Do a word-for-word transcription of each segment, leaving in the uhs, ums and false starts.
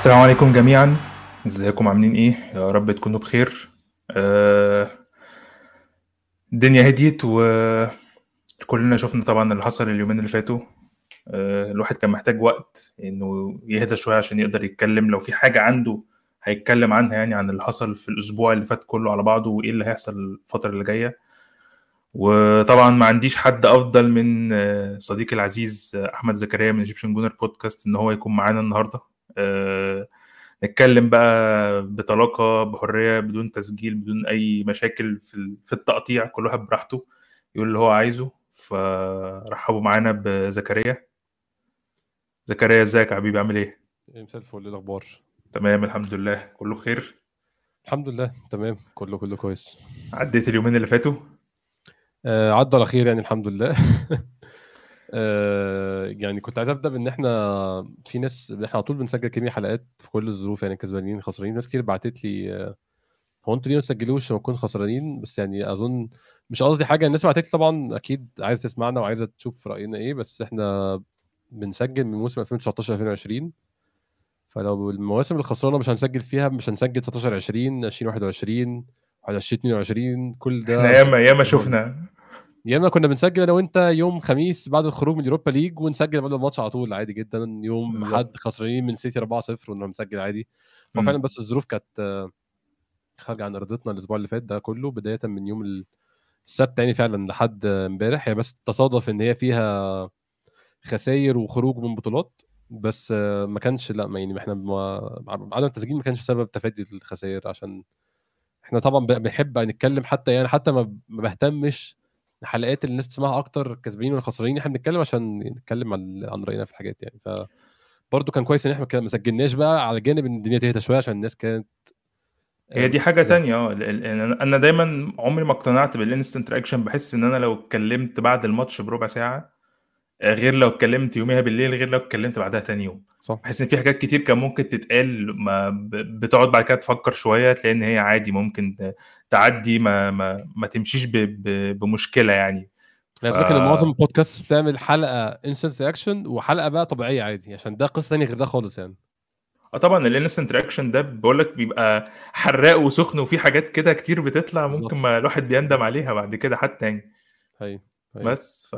السلام عليكم جميعا. ازيكم عاملين ايه؟ يا رب تكونوا بخير. آه، الدنيا هديت وكلنا شفنا طبعا اللي حصل اليومين اللي فاتوا. آه، الواحد كان محتاج وقت انه يهدى شوية عشان يقدر يتكلم لو في حاجة عنده هيتكلم عنها، يعني عن اللي حصل في الاسبوع اللي فات كله على بعضه وايه اللي هيحصل الفترة اللي جاية. وطبعا ما عنديش حد افضل من آه، صديقي العزيز آه، احمد زكريا من ايجيبشن جونر بودكاست ان هو يكون معانا النهارده. آه، نتكلم بقى بطلاقة بحرية بدون تسجيل بدون أي مشاكل في ال- في التقطيع، كل واحد براحته يقول اللي هو عايزه. فرحبوا معانا بزكريا. زكريا ازيك يا حبيبي، عامل ايه؟ إيه، مساء الفل. إيه الاخبار؟ تمام الحمد لله كله بخير. الحمد لله تمام، كله كله كويس. عديت اليومين اللي فاتوا. آه عدوا على خير يعني الحمد لله. آه يعني كنت عايز ابدا بان احنا في ناس احنا على طول بنسجل كمية حلقات في كل الظروف، يعني كسبانين خسرانين. ناس كتير بعتت لي آه، هو انتوا ليه ما تسجلوش لما نكون خسرانين؟ بس يعني اظن مش قصدي حاجه. الناس بعتت لي طبعا اكيد عايزه تسمعنا وعايزه تشوف راينا ايه، بس احنا بنسجل من موسم ألفين وتسعتاشر ألفين وعشرين. فلو المواسم الخسرانه مش هنسجل فيها، مش هنسجل تسعتاشر عشرين عشرين واحد وعشرين واحد وعشرين اتنين وعشرين، كل احنا ده مش ياما ياما هنسجله برضه. شفنا. يا اما كنا بنسجل انا وانت يوم خميس بعد الخروج من اليوروبا ليج، ونسجل بعد الماتش على طول عادي جدا. يوم حد بالظبط. خسرانين من سيتي أربعة صفر ونروح مسجل عادي. ففعلا مم. بس الظروف كانت آه، خارجه عن ارادتنا الاسبوع اللي فات ده كله، بدايه من يوم السبت يعني فعلا لحد آه، امبارح. هي بس تصادف ان هي فيها خسائر وخروج من بطولات، بس آه، ما كانش لا ما يعني احنا ما عدم التسجيل ما كانش سبب تفادي الخسائر، عشان احنا طبعا ب- بنحب نتكلم. حتى يعني حتى ما ما بهتمش الحلقات اللي الناس تسمعها اكتر كسبانين ولا خسرانين، احنا بنتكلم عشان نتكلم عن عن راينا في الحاجات يعني. فبرضه كان كويس ان احنا كده ما سجلناش بقى على جانب ان الدنيا تهدى شويه، عشان الناس كانت آه، هي دي حاجة متحفزه. تانية. اه ال- ال- انا أنا دايما عمري ما اقتنعت بالانستنت رياكشن. بحس ان انا لو اتكلمت بعد الماتش بربع ساعة غير لو اتكلمت يوميها بالليل، غير لو اتكلمت بعدها تاني يوم. صح. بحس ان في حاجات كتير كان ممكن تتقال، ما ب- بتقعد بعد كده تفكر شويه تلاقي ان هي عادي ممكن ت- تعدي، ما ما ما تمشيش ب ب بمشكله يعني. انا ف فاكر ان معظم البودكاست بتعمل حلقه انستنت رياكشن وحلقه بقى طبيعيه عادي، عشان ده قصه ثانيه غير ده خالص يعني. اه طبعا الانستنت رياكشن ده بقول لك بيبقى حراق وسخن، وفي حاجات كده كتير بتطلع بالظبط. ممكن ما الواحد بيندم عليها بعد كده حتى يعني. هي هي بس ف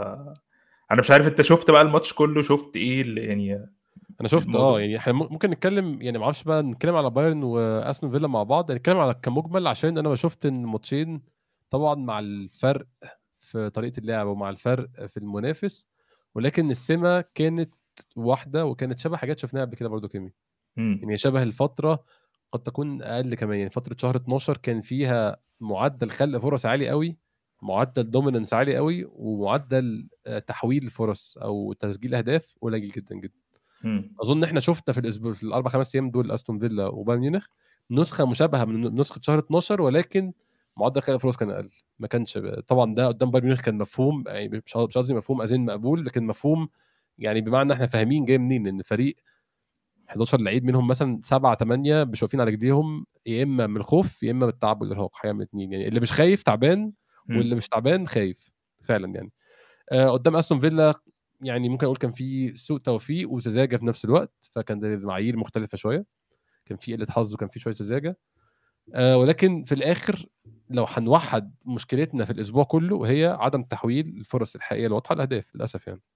انا مش عارف انت شفت بقى الماتش كله، شفت ايه اللي يعني انا شفت اه الموضوع. يعني احنا مم- ممكن نتكلم، يعني ما اعرفش بقى نتكلم على بايرن واستون فيلا مع بعض، نتكلم على كمجمل، عشان انا شفت ان الماتشين طبعا مع الفرق في طريقه اللعب ومع الفرق في المنافس، ولكن السمه كانت واحده وكانت شبه حاجات شفناها قبل كده برضو كيمي. امم. يعني شبه الفتره، قد تكون اقل كمان. يعني فتره شهر اتناشر كان فيها معدل خلق فرص عالي قوي، معدل دوميننس عالي قوي، ومعدل آه، تحويل فرص او تسجيل اهداف قليل جدا جدا. امم. اظن احنا شفنا في الاسبوع في الاربع خمس ايام دول استون فيلا وبايرن ميونخ نسخه مشابهه من نسخه شهر اتناشر، ولكن معدل خلق الفرص كان اقل. ما كانش طبعا ده قدام بايرن ميونخ كان مفهوم، يعني مش مش قصدي مفهوم ازين مقبول، لكن مفهوم يعني بمعنى احنا فاهمين جاي منين. ان فريق حداشر لعيب منهم مثلا سبعة تمانية مش واقفين على رجليهم، يا اما من الخوف يا اما من التعب والارهاق، حاجه من الاثنين يعني. اللي مش خايف تعبان، واللي مش تعبان خايف فعلا يعني. آه، قدام استون فيلا يعني ممكن اقول كان في سوء توفيق وسذاجه في نفس الوقت، فكان ده المعايير مختلفه شويه. كان في قله حظ وكان في شويه سذاجه. آه، ولكن في الاخر لو هنوحد مشكلتنا في الاسبوع كله، وهي عدم تحويل الفرص الحقيقيه الواضحه لاهداف للاسف يعني.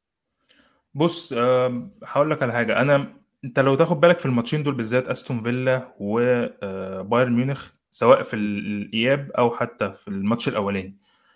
بص، آم، هقول لك على حاجه. انا انت لو تاخد بالك في الماتشين دول بالذات استون فيلا وبايرن ميونخ، سواء في الاياب او حتى في الماتش الاولاني،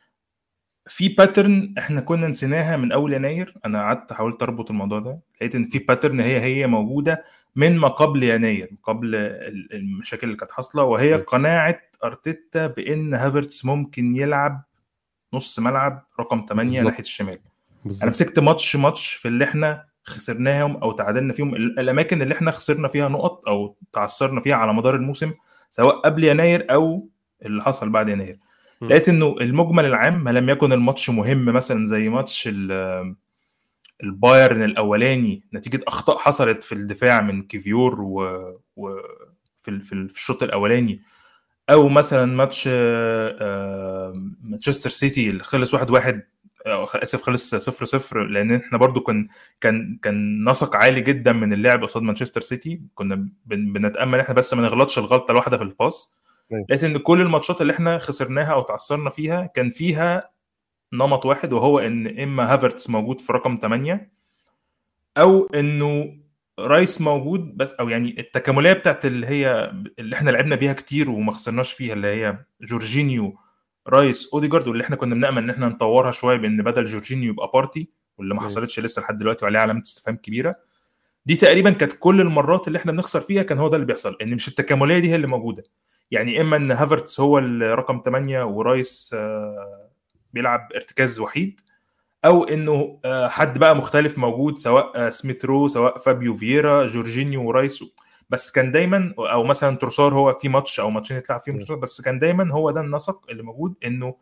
في باترن احنا كنا نسيناها من اول يناير. انا قعدت حاولت اربط الموضوع ده، لقيت ان في م. باترن هي هي موجوده من ما قبل يناير، قبل ال- المشاكل اللي كانت حاصله، وهي صحيح. قناعه ارتيتا بان هافرتس ممكن يلعب نص ملعب رقم ثمانية ناحيه بالظبط. الشمال. انا بالظبط. مسكت ماتش ماتش في اللي احنا خسرناهم او تعادلنا فيهم، ال- الاماكن اللي احنا خسرنا فيها نقط او تعثرنا فيها على مدار الموسم، سواء قبل يناير او اللي حصل بعد يناير. م. لقيت انه المجمل العام ما لم يكن الماتش مهم مثلا زي ماتش ال- البايرن الاولاني نتيجه اخطاء حصلت في الدفاع من كيفيور و, و في ال- في ال- في الشوط الاولاني، او مثلا ماتش آه، آه، مانشستر سيتي اللي خلص واحد واحد. اسف خلص صفر صفر، لان احنا برضو كان كان كان نسق عالي جدا من اللعب قصاد مانشستر سيتي. كنا بن بنتامل احنا بس ما نغلطش الغلطه الواحده في الباس، لكن كل الماتشات اللي احنا خسرناها او تعثرنا فيها كان فيها نمط واحد، وهو ان اما هافرتس موجود في رقم ثمانية او انه رايس موجود بس، او يعني التكامليه بتاعت اللي هي اللي احنا لعبنا بيها كتير وما خسرناش فيها، اللي هي جورجينيو رايس اوديجارد، واللي احنا كنا بنامل ان احنا نطورها شويه بان بدل جورجينيو يبقى بارتي، واللي ما حصلتش لسه لحد دلوقتي وعليها علامه استفهام كبيره. دي تقريبا كانت كل المرات اللي احنا بنخسر فيها كان هو ده اللي بيحصل، ان مش التكامليه دي هي اللي موجوده. يعني اما ان هافرتس هو الرقم ثمانية ورايس بيلعب ارتكاز وحيد، او انه حد بقى مختلف موجود، سواء سميث رو سواء فابيو فييرا جورجينيو ورايس. بس كان دايما، او مثلا تروسار هو في ماتش او ماتشين يطلع فيهم تروسار، بس كان دايما هو ده النسق اللي موجود، انه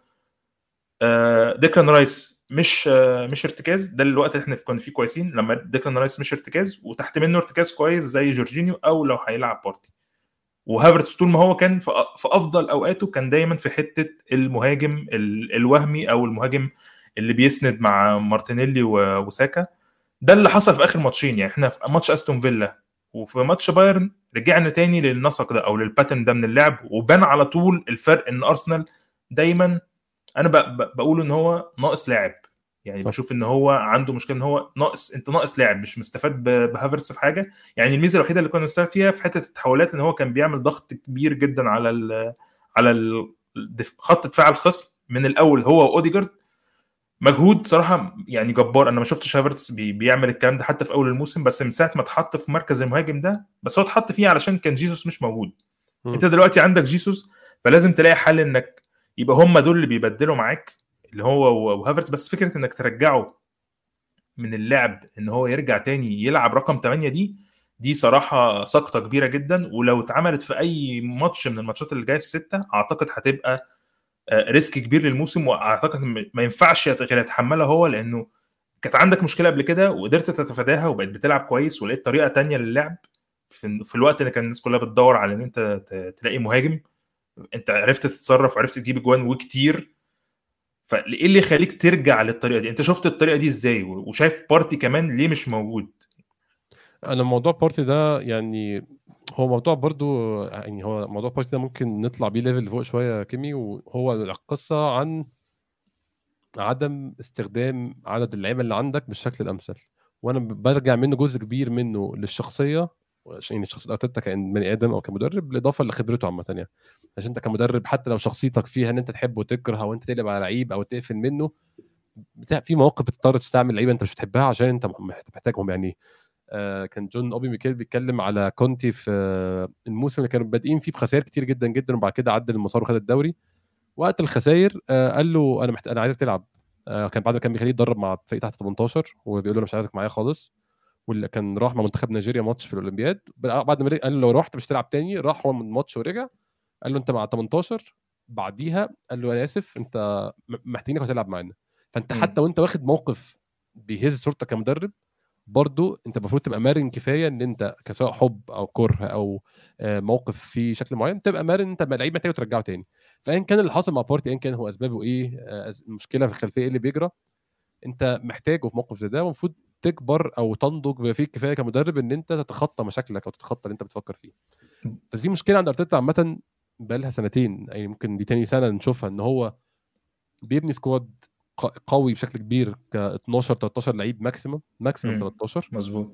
ديكلان رايس مش مش ارتكاز. ده الوقت اللي احنا كنا فيه كويسين، لما ديكلان رايس مش ارتكاز وتحت منه ارتكاز كويس زي جورجينيو، او لو هيلعب بارتي. وهافرتس طول ما هو كان في افضل اوقاته كان دايما في حته المهاجم الوهمي، او المهاجم اللي بيسند مع مارتينيلي وساكا. ده اللي حصل في اخر ماتشين. يعني احنا في ماتش استون فيلا وفي ماتش بايرن رجعنا تاني للنسق ده او للباترن ده من اللعب، وبان على طول الفرق ان ارسنال دايما، انا بقول ان هو ناقص لاعب. يعني صح. بشوف ان هو عنده مشكله، ان هو ناقص، انت ناقص لاعب، مش مستفاد بهافرتس في حاجه. يعني الميزه الوحيده اللي كنا مستفاد فيها في حته التحولات ان هو كان بيعمل ضغط كبير جدا على ال على ال خط دفاع الخصم من الاول، هو واوديجارد. مجهود صراحه يعني جبار. انا ما شفتش هافرتس بي بيعمل الكلام ده حتى في اول الموسم، بس من ساعه ما اتحط في مركز المهاجم ده، بس هو اتحط فيه علشان كان جيسوس مش موجود. م. انت دلوقتي عندك جيسوس، فلازم تلاقي حل انك يبقى هم دول اللي بيبدلوا معاك، اللي هو وهافرتس. بس فكره انك ترجعه من اللعب ان هو يرجع تاني يلعب رقم ثمانية دي دي صراحه سقطه كبيره جدا. ولو اتعملت في اي ماتش من الماتشات اللي جايه السته، اعتقد هتبقى ريسك كبير للموسم، واعتقد ما ينفعش غير يتحملها هو، لانه كانت عندك مشكله قبل كده وقدرت تتفاداها وبقيت بتلعب كويس ولقيت طريقه تانية للعب في, في الوقت اللي كان الناس كلها بتدور على ان انت تلاقي مهاجم. انت عرفت تتصرف وعرفت تجيب اجوان وكتير. فايه اللي يخليك ترجع للطريقه دي؟ انت شفت الطريقه دي ازاي؟ وشايف بارتي كمان ليه مش موجود؟ انا موضوع بارتي ده يعني هو موضوع برضو، يعني هو موضوع بارتي ده ممكن نطلع بيه ليفل فوق شويه كيمي. وهو القصه عن عدم استخدام عدد اللعيبه اللي عندك بالشكل الامثل، وانا برجع منه جزء كبير منه للشخصيه، يعني شخصيه ارتيتا كان بني ادم او كمدرب، بالاضافه لخبرته عامه. يعني عشان انت كمدرب حتى لو شخصيتك فيها ان انت تحب وتكره او انت تقلب على لعيب او تقفل منه، في مواقف بتضطر تستعمل لعيبه انت مش بتحبها عشان انت محتاجهم. يعني آه كان جون اوبي ميكيل بيتكلم على كونتي في آه الموسم اللي كانوا بادئين فيه بخسائر كتير جدا جدا، وبعد كده عدل المسار وخد الدوري. وقت الخسائر آه قال له انا محت... انا عايزك تلعب. آه كان بعد ما كان بيخليه يتدرب مع فريق تحت ثمانية عشر وبيقول له انا مش عايزك معايا خالص. واللي كان راح مع منتخب نيجيريا ماتش في الاولمبياد، بعد ما رجع قال له لو رحت مش تلعب تاني. راح هو من الماتش ورجع قال له انت مع ثمانية عشر. بعديها قال له انا اسف انت محتاجينك هتلعب معانا. فانت حتى وانت واخد موقف بيهز صورتك كمدرب، برضو انت المفروض تبقى مرن كفايه ان انت كسواء حب او كره او موقف في شكل معين تبقى مرن، انت لعيب محتاج ترجعه تاني. فايا كان اللي حصل مع بارتي، ايا كان هو اسبابه ايه، المشكله في الخلفيه ايه اللي بيجرى، انت محتاجه في موقف زي ده. المفروض تكبر او تنضج بما فيه الكفايه كمدرب ان انت تتخطى مشاكلك او تتخطى اللي انت بتفكر فيه. بس دي مشكله عند ارتيتا عامه بقى لها سنتين، يعني ممكن دي تاني سنه نشوفها، ان هو بيبني سكواد قوي بشكل كبير ك اتناشر تلتاشر لعيب ماكسيمم ماكسيمم تلتاشر. مظبوط.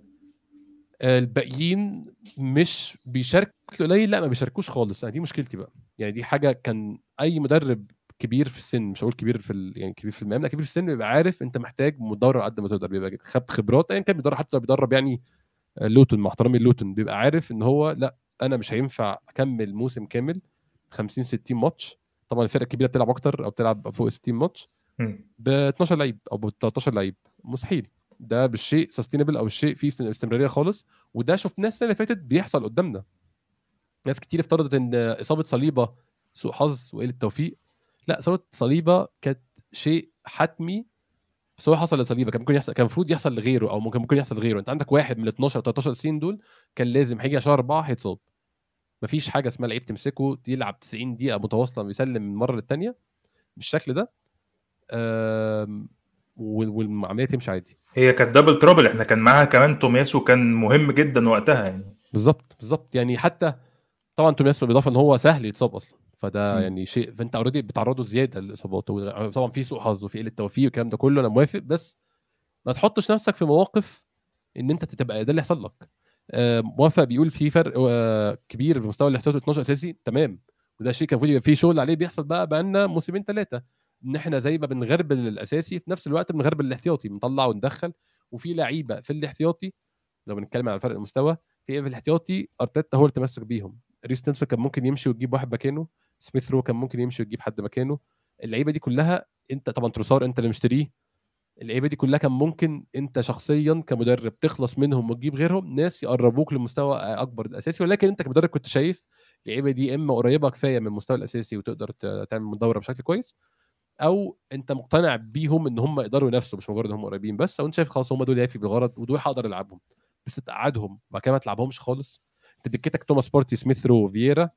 الباقيين مش بيشاركوا قليل، لا ما بيشاركوش خالص. يعني دي مشكلتي بقى. يعني دي حاجه كان اي مدرب كبير في السن، مش هقول كبير في ال... يعني كبير في المقام، لا كبير في السن، بيبقى عارف انت محتاج مدرب قد ما تقدر، بيبقى خد خبرات ايا كان بيدرب. حتى لو بيدرب يعني لوتون، مع احترامي لوتون، بيبقى عارف ان هو لا انا مش هينفع اكمل موسم كامل خمسين ستين ماتش. طبعا الفرق الكبيره بتلعب اكتر او بتلعب فوق ستين ماتش ب اتناشر لعيب او ب تلتاشر لعيب، مستحيل. ده بالشيء سستينبل او الشيء فيه استمراريه خالص. وده شفناه السنه اللي فاتت بيحصل قدامنا. ناس كتير افترضت ان اصابه صليبه سوء حظ وقله توفيق. لا، اصابه صليبه كانت شيء حتمي، بس هو حصل لصليبه. كان ممكن يحصل، كان المفروض يحصل لغيره، او ممكن ممكن يحصل لغيره. انت عندك واحد من ال اتناشر تلتاشر سنين دول كان لازم هيجي شهر أربعة هيتصاب. مفيش حاجه اسمها لعيب تمسكه يلعب تسعين دقيقه متواصله ويسلم من مره للثانيه بالشكل ده. والعمليه تمشي عادي. هي كانت دبل ترابل، احنا كان معاها كمان تومياسو كان مهم جدا وقتها يعني. بالظبط بالظبط يعني حتى طبعا تومياسو بالاضافه ان هو سهل يتصاب اصلا، فده م. يعني شيء، فانت اوريدي بتعرضه زياده للاصابات. طبعا في سوء حظ وفي قله توفيق والكلام ده كله، انا موافق، بس ما تحطش نفسك في مواقف ان انت تبقى ده اللي يحصل لك. آه، موافق بيقول في فرق آه، كبير في مستوى الاحتياط اتناشر اساسي، تمام، وده شيء كان المفروض يبقى فيه شغل عليه، بيحصل بقى بقالنا موسمين ثلاثه، ان احنا زي ما بنغربل الاساسي في نفس الوقت بنغربل الاحتياطي، بنطلع وندخل. وفي لعيبه في الاحتياطي لو بنتكلم على فرق المستوى، في في الاحتياطي ارتيتا هو اللي تمسك بيهم. ريس نيلسون كان ممكن يمشي وتجيب واحد مكانه، سميث رو كان ممكن يمشي وتجيب حد مكانه. اللعيبه دي كلها انت طبعا تروسار انت اللي مشتريه، اللعيبه دي كلها كان ممكن انت شخصيا كمدرب تخلص منهم وتجيب غيرهم ناس يقربوك لمستوى اكبر الاساسي، ولكن انت كمدرب كنت شايف اللعيبه دي اما قريبه كفايه من المستوى الاساسي وتقدر تعمل دوره بشكل كويس، او انت مقتنع بيهم ان هم يقدروا ينافسوا مش مجرد هم قريبين بس، او انت شايف خلاص هم دول يكفي بالغرض ودول هقدر العبهم، بس تقعدهم بعد كده ما تلعبهمش خالص. انت دكتك توماس بارتي، سميث رو، فييرا،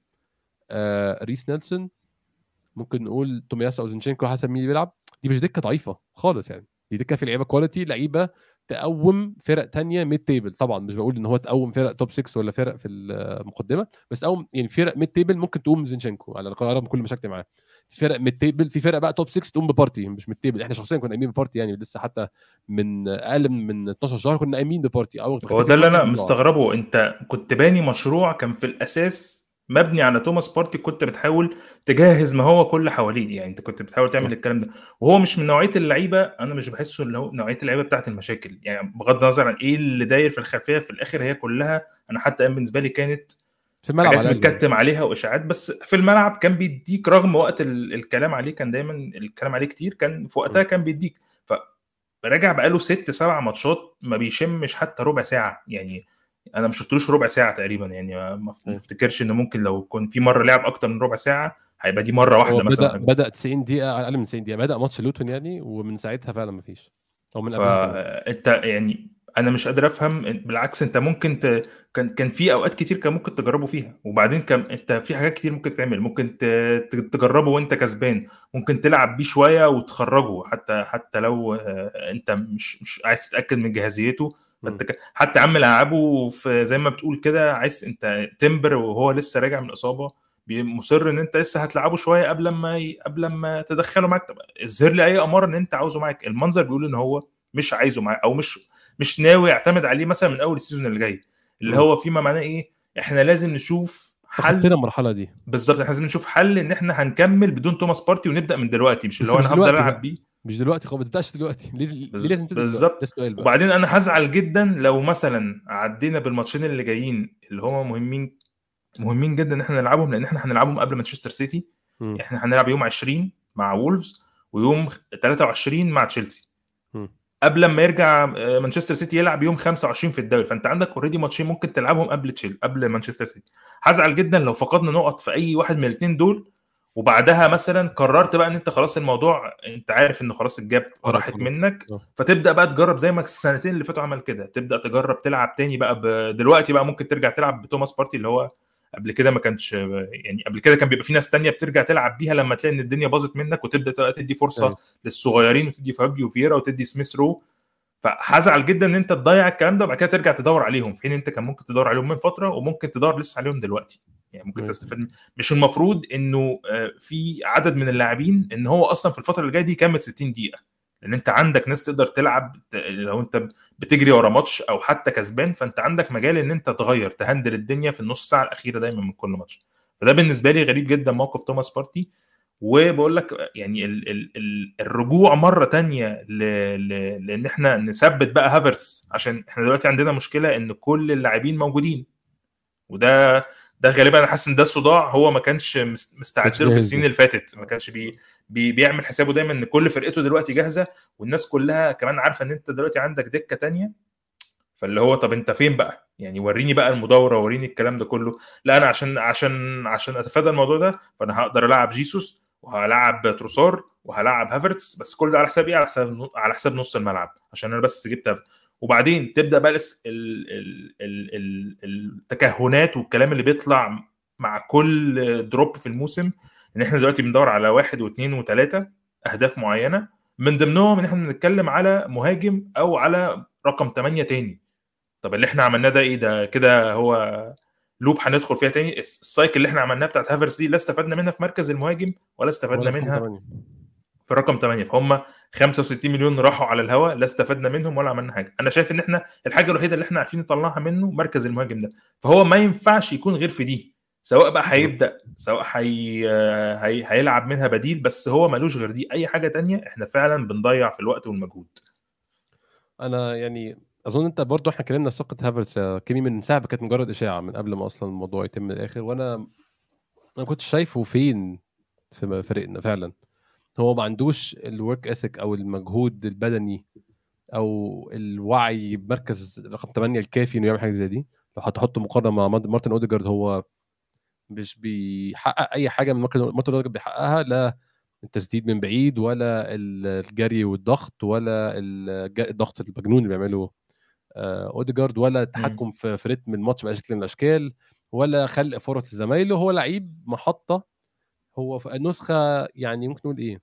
آه، ريس نيلسون، ممكن نقول تومياسو او زينشينكو حسب مين اللي بيلعب. دي مش دكه ضعيفه خالص يعني، دي دكه في لعيبه كواليتي، لعيبه تقوم فرق تانية ميد تيبل. طبعا مش بقول ان هو تقوم فرق توب ستة ولا فرق في المقدمه، بس تقوم يعني فرق ميد تيبل ممكن تقوم زينشينكو على رغم كل مشاكلي معاه. في فرق ميد تيبل، في فرق بقى توب ستة تقوم ببارتي مش ميد تيبل. احنا شخصيا كنا قايمين ببارتي يعني لسه، حتى من اقل من اتناشر شهر كنا قايمين ببارتي او هو اختفي ده اللي بارتي انا طلعه. مستغربه، انت كنت باني مشروع كان في الاساس مبني على توماس بارتي، كنت بتحاول تجهز ما هو كل حواليه، يعني انت كنت بتحاول تعمل الكلام ده، وهو مش من نوعيه اللعيبه، انا مش بحسه اللي هو نوعيه اللعيبه بتاعه المشاكل، يعني بغض النظر عن ايه اللي داير في الخلفيه، في الاخر هي كلها، انا حتى بالنسبه لي كانت في الملعب حاجات على الاقل. بنكتم عليها واشاعات، بس في الملعب كان بيديك رغم وقت ال- الكلام عليه، كان دايما الكلام عليه كتير، كان في وقتها كان بيديك. فرجع بقاله ست سبع ماتشات ما بيشمش حتى ربع ساعه، يعني انا ما شفتلوش ربع ساعه تقريبا، يعني ما ما افتكرش ان ممكن لو كان في مره لعب اكتر من ربع ساعه هيبقى دي مره هو واحده بدا مثلا. بدا تسعين دقيقه، اقل من تسعين دقيقه بدا ماتش لوتون يعني، ومن ساعتها فعلا ما فيش، او من قبلها كمان. فانت يعني انا مش قادر افهم، بالعكس انت ممكن ت... كان كان في اوقات كتير كان ممكن تجربه فيها، وبعدين كان انت في حاجات كتير ممكن تعمل، ممكن ت... ت- تجربه وانت كسبان، ممكن تلعب بيه شويه وتخرجه، حتى حتى لو آه، انت مش مش عايز تتاكد من جاهزيته، مم. فانت ك... حتى عم لعبه في زي ما بتقول كده، عايز انت تمبر وهو لسه راجع من اصابه، بي- مصر ان انت لسه هتلعبه شويه قبل ما ي... قبل ما تدخله معاك. طب اظهر لي اي اماره ان انت عاوزه معاك، المنظر بيقول ان هو مش عايزه معاه، او مش مش ناوي يعتمد عليه مثلا من اول السيزون اللي جاي، اللي مم. هو فيما معناه ايه، احنا لازم نشوف تخطينا حل. المرحله دي. بالظبط، احنا لازم نشوف حل ان احنا هنكمل بدون توماس بارتي ونبدا من دلوقتي، مش اللي بس هو مش انا هفضل دلوقتي العب بقى، بيه. مش دلوقتي خالص، ما تبداش دلوقتي. ليه ليه بز- لازم تبدا دلوقتي؟ ده بالظبط. السؤال بقى. وبعدين انا هزعل جدا لو مثلا عدينا بالماتشين اللي جايين اللي هم مهمين، مهمين جدا ان احنا نلعبهم، لان احنا هنلعبهم قبل مانشستر سيتي، مم. احنا هنلعب يوم عشرين مع وولفز، ويوم تلاتة وعشرين مع تشيلسي، مم. قبل ما يرجع آه، مانشستر سيتي يلعب يوم خمسة وعشرين في الدوري، فانت عندك اوريدي ماتشين ممكن تلعبهم قبل تشيل قبل مانشستر سيتي. هزعل جدا لو فقدنا نقط في اي واحد من الاثنين دول، وبعدها مثلا قررت بقى ان انت خلاص الموضوع، انت عارف ان خلاص الجاب خرج راحت خلاص. منك، آه. فتبدا بقى تجرب زي ما السنتين اللي فاتوا عمل كده، تبدا تجرب تلعب تاني بقى ب... دلوقتي بقى ممكن ترجع تلعب بتوماس بارتي، اللي هو قبل كده ما كانش، يعني قبل كده كان بيبقى في ناس تانية بترجع تلعب بيها لما تلاقي ان الدنيا باظت منك، وتبدا تدي فرصه أيوة. للصغيرين، وتدي فابيو فييرا وتدي سميث رو. فهزعل جدا ان انت تضيع الكلام ده وبعد كده ترجع تدور عليهم، في حين انت كان ممكن تدور عليهم من فتره، وممكن تدور لسه عليهم دلوقتي، يعني ممكن أيوة. تستفاد. مش المفروض انه آه، في عدد من اللاعبين ان هو اصلا في الفتره اللي جايه دي يكمل ستين دقيقه، لان انت عندك ناس تقدر تلعب، ت- لو انت بتجري ورا ماتش او حتى كسبان، فانت عندك مجال ان انت تغير تهندل الدنيا في النص ساعه الاخيره دايما من كل ماتش. فده بالنسبه لي غريب جدا موقف توماس بارتي. وبقول لك يعني ال ال ال الرجوع مره تانية ل ل لان احنا نثبت بقى هافرتس، عشان احنا دلوقتي عندنا مشكله ان كل اللاعبين موجودين، وده ده غالبا انا حاسس ان ده صداع هو ما كانش مست- مستعد له في السنين اللي فاتت، ما كانش بي بي بيعمل حسابه دايما ان كل فرقته دلوقتي جاهزه، والناس كلها كمان عارفه ان انت دلوقتي عندك دكه تانية، فاللي هو طب انت فين بقى، يعني وريني بقى المدوره، وريني الكلام ده كله. لا انا عشان عشان عشان اتفادى الموضوع ده، فانا هقدر العب جيسوس وهلعب تروسار وهلعب هافرتس، بس كل ده على حساب ايه، على حساب على حساب نص الملعب، عشان انا بس جبت هافرتس. وبعدين تبدا بقى ال ال ال ال التكهنات والكلام اللي بيطلع مع كل دروب في الموسم، ان احنا دلوقتي بندور على واحد واثنين وثلاثه اهداف معينه، من ضمنهم ان احنا بنتكلم على مهاجم او على رقم ثمانية تاني. طب اللي احنا عملناه ده ايه؟ ده كده هو لوب هندخل فيها تاني. السايكل اللي احنا عملناها بتاعت هافرز دي لا استفدنا منها في مركز المهاجم ولا استفدنا ولا في منها ثمانية. في الرقم ثمانية. فهم خمسة وستين مليون راحوا على الهواء، لا استفدنا منهم ولا عملنا حاجه. انا شايف ان احنا الحاجه الوحيده اللي احنا عارفين نطلعها منه مركز المهاجم ده، فهو ما ينفعش يكون غير في دي، سواء بقى هيبدا سواء هي... هي... هيلعب منها بديل، بس هو ملوش غير دي. اي حاجه تانية احنا فعلا بنضيع في الوقت والمجهود. انا يعني اظن انت برضو احنا اتكلمنا في صفقه هافرتس يا كيمي من ساعه، كانت مجرد اشاعه من قبل ما اصلا الموضوع يتم من الاخر، وانا انا كنت شايفه فين في فريقنا فعلا. هو ما عندوش الورك اثيك او المجهود البدني او الوعي بمركز رقم ثمانية الكافي انه يعمل حاجه زي دي. لو هتحطه مقارنه مع مارتن اوديجارد، هو مش بيحقق اي حاجه من مارتن اوديجارد بيحققها، لا التسديد من بعيد ولا الجري والضغط ولا الضغط المجنون اللي بيعمله اوديجارد، ولا التحكم في في رتم الماتش باي شكل من الاشكال، ولا خلق فرص لزمايله. هو لعيب محطه، هو في نسخه يعني ممكن نقول ايه،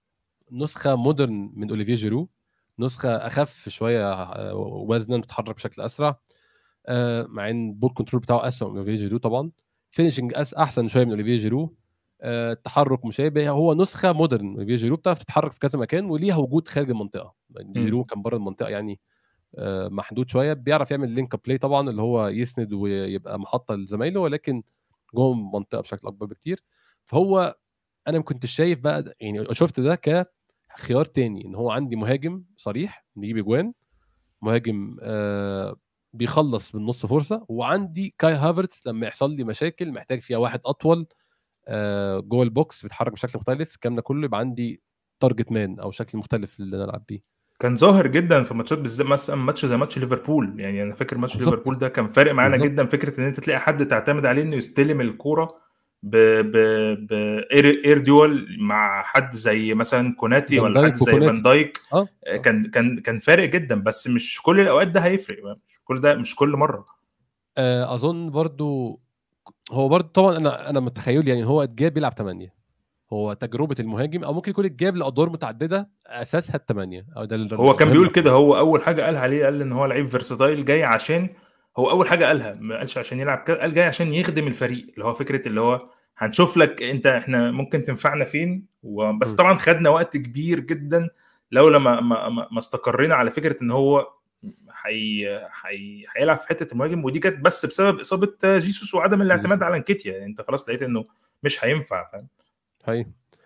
نسخه مودرن من اوليفيه جيرو، نسخه اخف شويه وزنا، بتتحرك بشكل اسرع، مع ان البول كنترول بتاعه اسوء من اوليفيه جيرو طبعا، فينيشنج أس احسن شويه من اوليفيه جيرو، التحرك مشابه. هو نسخه مودرن اوليفيه جيرو، بتعرف تتحرك في كذا مكان وليها وجود خارج المنطقه. جيرو كان بره المنطقه يعني محدود شويه، بيعرف يعمل لينك اب بلاي طبعا اللي هو يسند ويبقى محطه لزمايله، ولكن جوه المنطقه بشكل اكبر بكتير. فهو انا ما كنتش شايف بقى يعني، شفت ده كخيار تاني، ان هو عندي مهاجم صريح بيجيب اجوان، مهاجم آه بيخلص من نص فرصه، وعندي كاي هافرتس لما يحصل لي مشاكل محتاج فيها واحد اطول آه جوه البوكس بيتحرك بشكل مختلف، الكلام ده كله يبقى عندي تارجت مان او شكل مختلف اللي انا العب بيه. كان ظاهر جدا في ماتشات، بالذات مثلا ماتش زي ماتش ليفربول. يعني انا فاكر ماتش بالظبط ليفربول ده كان فارق معانا بالظبط. جدا، فكره ان انت تلاقي حد تعتمد عليه انه يستلم الكوره ب ب ب اير إير ديول مع حد زي مثلا كوناتي فان ولا حد دايك زي فان وكوناتي. دايك. اه آه. كان كان كان فارق جدا، بس مش كل الاوقات ده هيفرق، مش كل ده مش كل مره. آه، اظن برضو هو برضو طبعا انا انا متخيل يعني هو اتجاب بيلعب ثمانية، هو تجربه المهاجم، او ممكن يكون اتجاب لادوار متعدده اساسها الثمانية، او ده هو كان المهم بيقول كده، اكتر. هو اول حاجه قالها عليه قال ان هو لعيب فيرساتايل جاي عشان، هو اول حاجه قالها ما قالش عشان يلعب كده، قال جاي عشان يخدم الفريق، اللي هو فكره اللي هو هنشوف لك انت احنا ممكن تنفعنا فين. وبس م. طبعا خدنا وقت كبير جدا لولا ما ما, ما ما استقرينا على فكره ان هو حي... حي... هيلعب في حته المهاجم، ودي كانت بس بسبب اصابه جيسوس وعدم الاعتماد على انكيتيا. يعني انت خلاص لقيت انه مش هينفع، فاهم. هي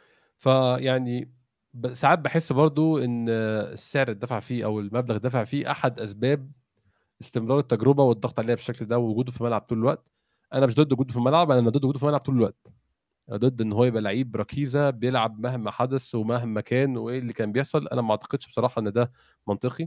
فيعني ب- ساعات بحس برضو ان السعر الدفع فيه او المبلغ الدفع فيه احد اسباب استمرار التجربه والضغط عليها بالشكل ده ووجوده في الملعب طول الوقت. انا مش ضد وجوده في الملعب، انا ضد وجوده في الملعب طول الوقت. انا ضد ان هو يبقى لعيب ركيزه بيلعب مهما حدث ومهما كان وايه اللي كان بيحصل. انا ما اعتقدش بصراحه ان ده منطقي.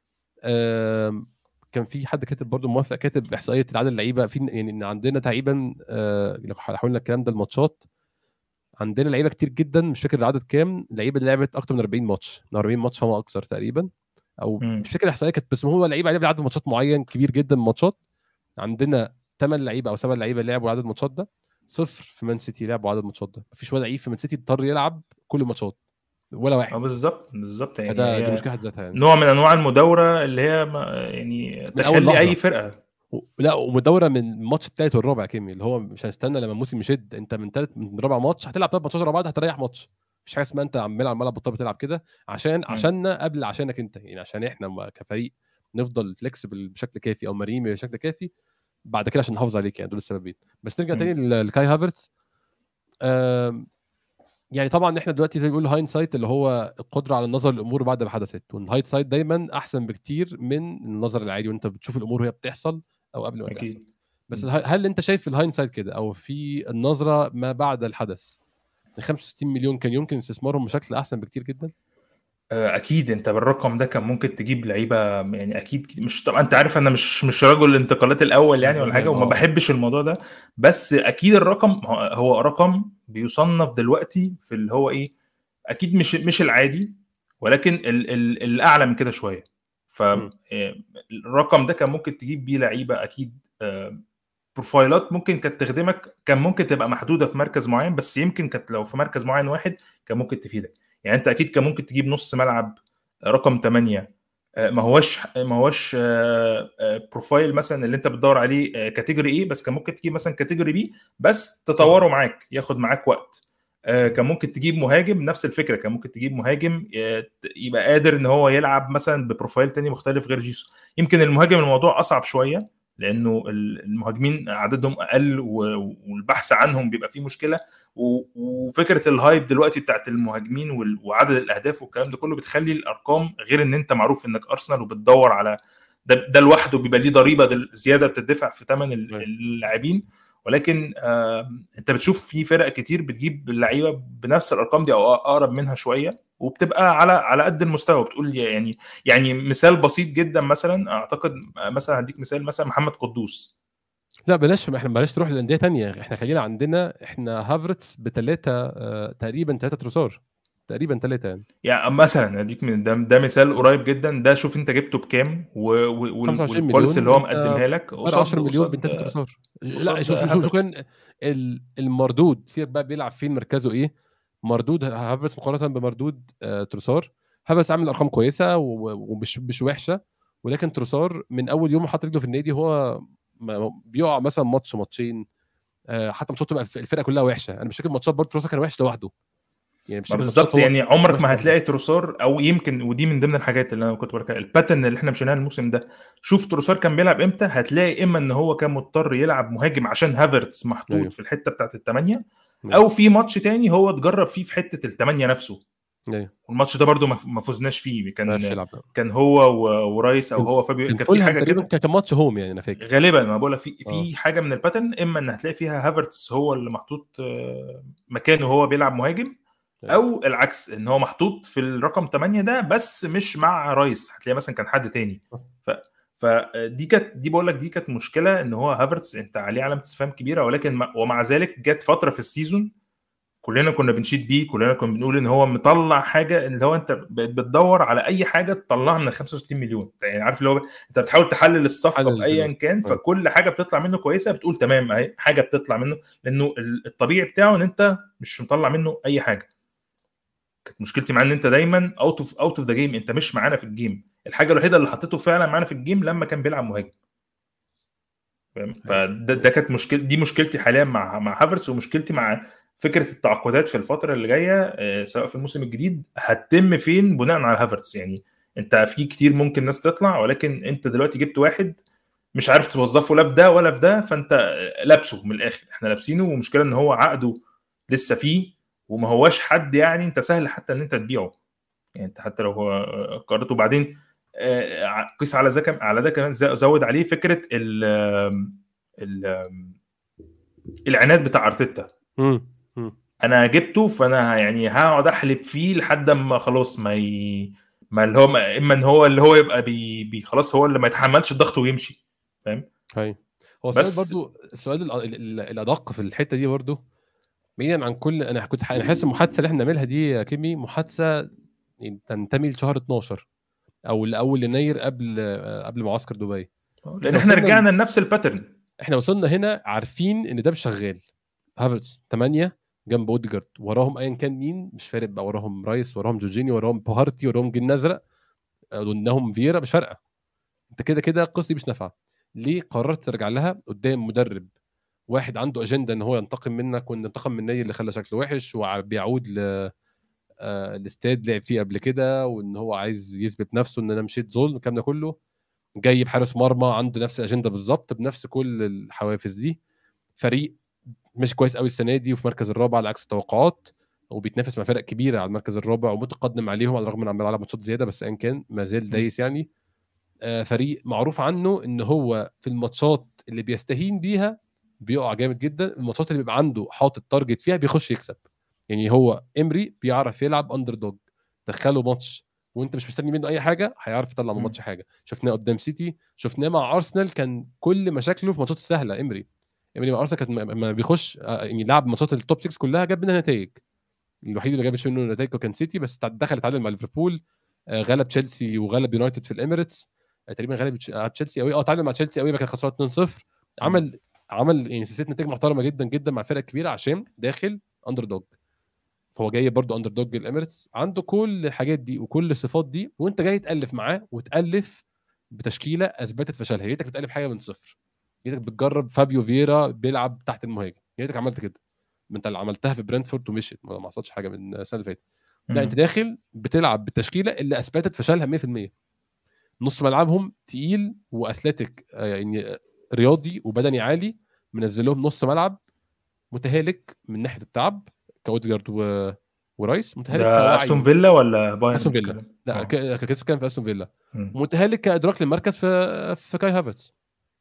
آم، كان في حد كاتب برضو موافق، كاتب احصائيه عدد اللعيبه في يعني ان عندنا تقريبا آه، لو حاولنا الكلام ده الماتشات، عندنا لعيبه كتير جدا مش فاكر العدد كام، لعيبه اللي لعبت اكتر من أربعين ماتش، من أربعين ماتش فما اكثر تقريبا، او امم مش فاكر الاحصائيه كانت، بس هو لعيبه لعب عدد ماتشات معين كبير جدا من ماتشات. عندنا ثمان لعيبه او سبع لعيبه لعبوا عدد الماتشات ده، صفر في مان سيتي لعبوا عدد الماتشات ده. مفيش ولا لعيب في مان سيتي اضطر يلعب كل الماتشات، ولا اه واحد. بالظبط بالظبط. يعني فده دي هي مشكله في ذاتها يعني. نوع من انواع المدوره اللي هي ما- يعني من اول تخلي اي لحظه فرقه. و... لا ومدوره من الماتش الثالث والرابع كيمي، اللي هو مش هنستنى لما الموسم يشد، انت من ثالث من رابع ماتش هتلعب ثلاث ماتشات ورا بعض هتريح ماتش. مفيش حاجه اسمها انت عمال عمال بطل بتلعب كده عشان مم. عشاننا قبل عشانك انت، يعني عشان احنا م- كفريق نفضل فليكسبل بشكل كافي او مريم بشكل كافي بعد كده عشان نحافظ عليك. يعني دول السببين. بس نرجع مم. تاني ل- لكاي هافرتز. آم، يعني طبعا احنا دلوقتي زي ما بيقولوا هايند سايت، اللي هو القدره على النظر للامور بعد ما حدثت، والهايند سايت دايما احسن بكتير من النظر العادي وانت بتشوف الامور وهي بتحصل او قبل ما تحصل. اكيد. بس مم. اله- هل انت شايف في الهايند سايد كده او في النظره ما بعد الحدث ال خمسة وستين مليون كان يمكن استثمارهم بشكل احسن بكتير جدا؟ آه، اكيد انت بالرقم ده كان ممكن تجيب لعيبه. يعني اكيد مش، طبعا انت عارف انا مش مش رجل الانتقالات الاول يعني انا ولا حاجه، فاهم وما اه. بحبش الموضوع ده. بس اكيد الرقم هو هو رقم بيصنف دلوقتي في اللي هو ايه، اكيد مش مش العادي، ولكن ال ال الاعلى من كده شويه. مم. فالرقم ده كان ممكن تجيب بيه لعيبه اكيد. آه، بروفايلات ممكن كانت تخدمك، كان ممكن تبقى محدوده في مركز معين، بس يمكن كانت لو في مركز معين واحد كان ممكن تفيدك. يعني انت اكيد كان ممكن تجيب نص ملعب رقم ثمانية، ما هوش ما هوش بروفايل مثلا اللي انت بتدور عليه كاتيجوري ايه، بس كان ممكن تجيب مثلا كاتيجوري بي بس تطوره معاك ياخد معاك وقت. كان ممكن تجيب مهاجم نفس الفكره، كان ممكن تجيب مهاجم يبقى قادر ان هو يلعب مثلا ببروفايل تاني مختلف غير جيسوس. يمكن المهاجم الموضوع اصعب شويه لانه المهاجمين عددهم اقل والبحث عنهم بيبقى فيه مشكله، وفكره الهايب دلوقتي بتاعت المهاجمين وعدد الاهداف والكلام ده كله بتخلي الارقام، غير ان انت معروف انك ارسنال وبتدور على ده, ده لوحده بيبقى ليه ضريبه زياده بتدفع في ثمن اللاعبين. ولكن آه انت بتشوف في فرق كتير بتجيب اللعيبه بنفس الارقام دي او اقرب منها شويه، وبتبقى على على قد المستوى. بتقول يعني يعني مثال بسيط جدا مثلا، اعتقد مثلا هديك مثال مثلا محمد قدوس. لا بلاش، احنا بلاش نروح لانديه تانية، احنا خلينا عندنا احنا هافرتس بثلاثه آه تقريبا ثلاثه تروسار تقريبا ثلاثه يعني. يعني مثلا اديك من ده, ده مثال قريب جدا، ده شوف انت جبته بكام خمسة وعشرين والكواليس اللي مليون هو انت مقدمها لك فرق قصاد عشرة مليون بين قصاد ثلاثه تروسار. لا قصاد شوف شوف شوف هافرتز. كان المردود سيبك بقى بيلعب فين مركزه ايه، مردود هافرتس مقارنه بمردود آه تروسار. هافرتس عامل ارقام كويسه ومش مش وحشه، ولكن تروسار من اول يوم حط رجله في النادي هو بيقع مثلا ماتش ماتشين، حتى ماتشات تبقى الفرقه كلها وحشه. انا مش فاكر ماتشات برضه تروسار كان وحش لوحده يعني، مش ما فاكر ماتشات بالظبط، هو يعني عمرك وحش ما لوحده. هتلاقي تروسار، او يمكن ودي من ضمن الحاجات اللي انا كنت بقولها الباترن اللي احنا مشيناها الموسم ده. شوف تروسار كان بيلعب امتى، هتلاقي اما ان هو كان مضطر يلعب مهاجم عشان هافرتس محطوط ايوه في الحته بتاعت الثمانيه، ايوه او في ماتش تاني هو اتجرب فيه في حته الثمانيه نفسه. ايوه والماتش ده برضو ما فزناش فيه، ما عرفش كان يلعب. كان هو ورايس او كان هو فابيو، كان كان في فولهام حاجه تقريبا، كده كان ماتش هوم يعني انا فاكر غالبا. ما بقول لك في اه في حاجه من الباترن، اما ان هتلاقي فيها هافرتس هو اللي محطوط مكانه هو بيلعب مهاجم، ايوه او العكس ان هو محطوط في الرقم ثمانية ده بس مش مع رايس، هتلاقي مثلا كان حد تاني. ف فدي كانت دي بقول لك دي كانت مشكله، ان هو هافرتس انت عليه علامه استفهام كبيره، ولكن ومع ذلك جت فتره في السيزون كلنا كنا بنشيد بيه، كلنا كنا بنقول ان هو مطلع حاجه، اللي هو انت بقيت بتدور على اي حاجه تطلعها من ال خمسة وستين مليون، يعني عارف اللي هو انت بتحاول تحلل الصفقه حلل بايا الفلوس كان، أيوة. فكل حاجه بتطلع منه كويسه بتقول تمام اهي حاجه بتطلع منه، لانه الطبيعي بتاعه ان انت مش مطلع منه اي حاجه. كانت مشكلتي معاه ان انت دايما اوت اوف اوت اوف ذا جيم، انت مش معانا في الجيم. الحاجه الوحيده اللي حطيته فعلا معانا في الجيم لما كان بيلعب مهاجم، فاهم؟ فده ده كانت مشكله، دي مشكلتي حاليا مع مع هافرتس، ومشكلتي مع فكره التعاقدات في الفتره اللي جايه سواء في الموسم الجديد هتتم فين بناء على هافرتس. يعني انت في كتير ممكن ناس تطلع، ولكن انت دلوقتي جبت واحد مش عارف توظفه لا في ده ولا في ده، فانت لابسه من الاخر، احنا لابسينه. ومشكله ان هو عقده لسه فيه، وما هواش حد يعني انت سهل حتى ان انت تبيعه، يعني انت حتى لو هو قررته بعدين قيس على ذا على ده كمان زود عليه فكره ال ال العناد بتاع ارتيتا. انا جبته فانا يعني هقعد احلب فيه لحد ما خلاص ما ي... ما اللي هو اما ان هو اللي هو يبقى بي... بي خلاص هو اللي ما يتحملش الضغط ويمشي، فاهم؟ هاي هو السؤال بس برضو، السؤال ال- ال- ال- الادق في الحته دي برضو، بعيدا عن كل، انا كنت ح- انا حاسس المحادثه اللي احنا بنعملها دي يا كيمي محادثه تنتمي لشهر اتناشر او لاول يناير قبل قبل معسكر دبي. لان احنا احنا وصلنا رجعنا لنفس الباترن. احنا وصلنا هنا عارفين ان ده مش شغال. هافرتس ثمانية جنب اوديجارد، وراهم ايا كان مين مش فارق بقى، وراهم رايس، وراهم جورجينيو، وراهم بوهارتي، وراهم جن ازرق، ضمنهم فييرا، مش فارقه. انت كده كده القصه دي مش نافعه. ليه قررت ترجع لها قدام مدرب واحد عنده اجنده ان هو ينتقم منك، وان انتقم من النادي اللي خلى شكله وحش، وبيعود ل آه، الاستاد لعب فيه قبل كده، وان هو عايز يثبت نفسه ان انا مشيت ظلم، الكلام ده كله. جايب حارس مرمى عنده نفس الاجنده بالظبط بنفس كل الحوافز دي. فريق مش كويس قوي السنه دي وفي مركز الرابع على عكس التوقعات، وبيتنافس مع فرق كبيره على المركز الرابع ومتقدم عليهم، على الرغم من عمال على ماتشات زياده، بس ان كان ما زال دايس يعني. آه، فريق معروف عنه ان هو في الماتشات اللي بيستهين بيها بيقع جامد جدا، الماتشات اللي بيبقى عنده حاطط تارجت فيها بيخش يكسب. يعني هو امري بيعرف يلعب اندر دوج، دخله ماتش وانت مش مستني منه اي حاجه هيعرف يطلع من الماتش حاجه. شفناه قدام سيتي، شفناه مع ارسنال، كان كل مشاكله في ماتشات السهله. امري امري مع ارسنال كانت ما بيخش يعني لعب ماتشات التوب ستة كلها جاب منها نتائج. الوحيد اللي جابش منه نتائج كان سيتي، بس دخل اتعادل مع ليفربول، غلب تشيلسي وغلب يونايتد في الاميريتس، تقريبا غلب تشيلسي قوي، اه تعادل مع تشيلسي قوي كان خسران اتنين صفر. عمل عمل يعني سلسله نتائج محترمه جدا جدا مع فرق كبيره عشان داخل اندر دوج. فهو جاي برضو اندر دوج الاميريتس، عنده كل الحاجات دي وكل الصفات دي، وانت جاي تالف معاه وتالف بتشكيله اثبتت فشلها. يا ريتك بتالف حاجه من صفر، يا ريتك بتجرب فابيو فييرا بيلعب تحت المهاجم، يا ريتك عملت كده. ما انت اللي عملتها في برنتفورد ومشيت، ما ما حصلش حاجه من السنه اللي فاتت. لا، انت مم. داخل بتلعب بالتشكيله اللي اثبتت فشلها مية في المية. نص ملعبهم تقيل واثليتيك، آه، يعني رياضي وبدني عالي، منزل لهم نص ملعب متهالك من ناحيه التعب كاوديجارد و... ورايس، متهالك ده استون كوعي. فيلا ولا بايرن استون فيلا، بتتكلم؟ لا اه. ك- كريس كان في استون فيلا. مم. متهالك كادراك للمركز في في كاي هافرتز.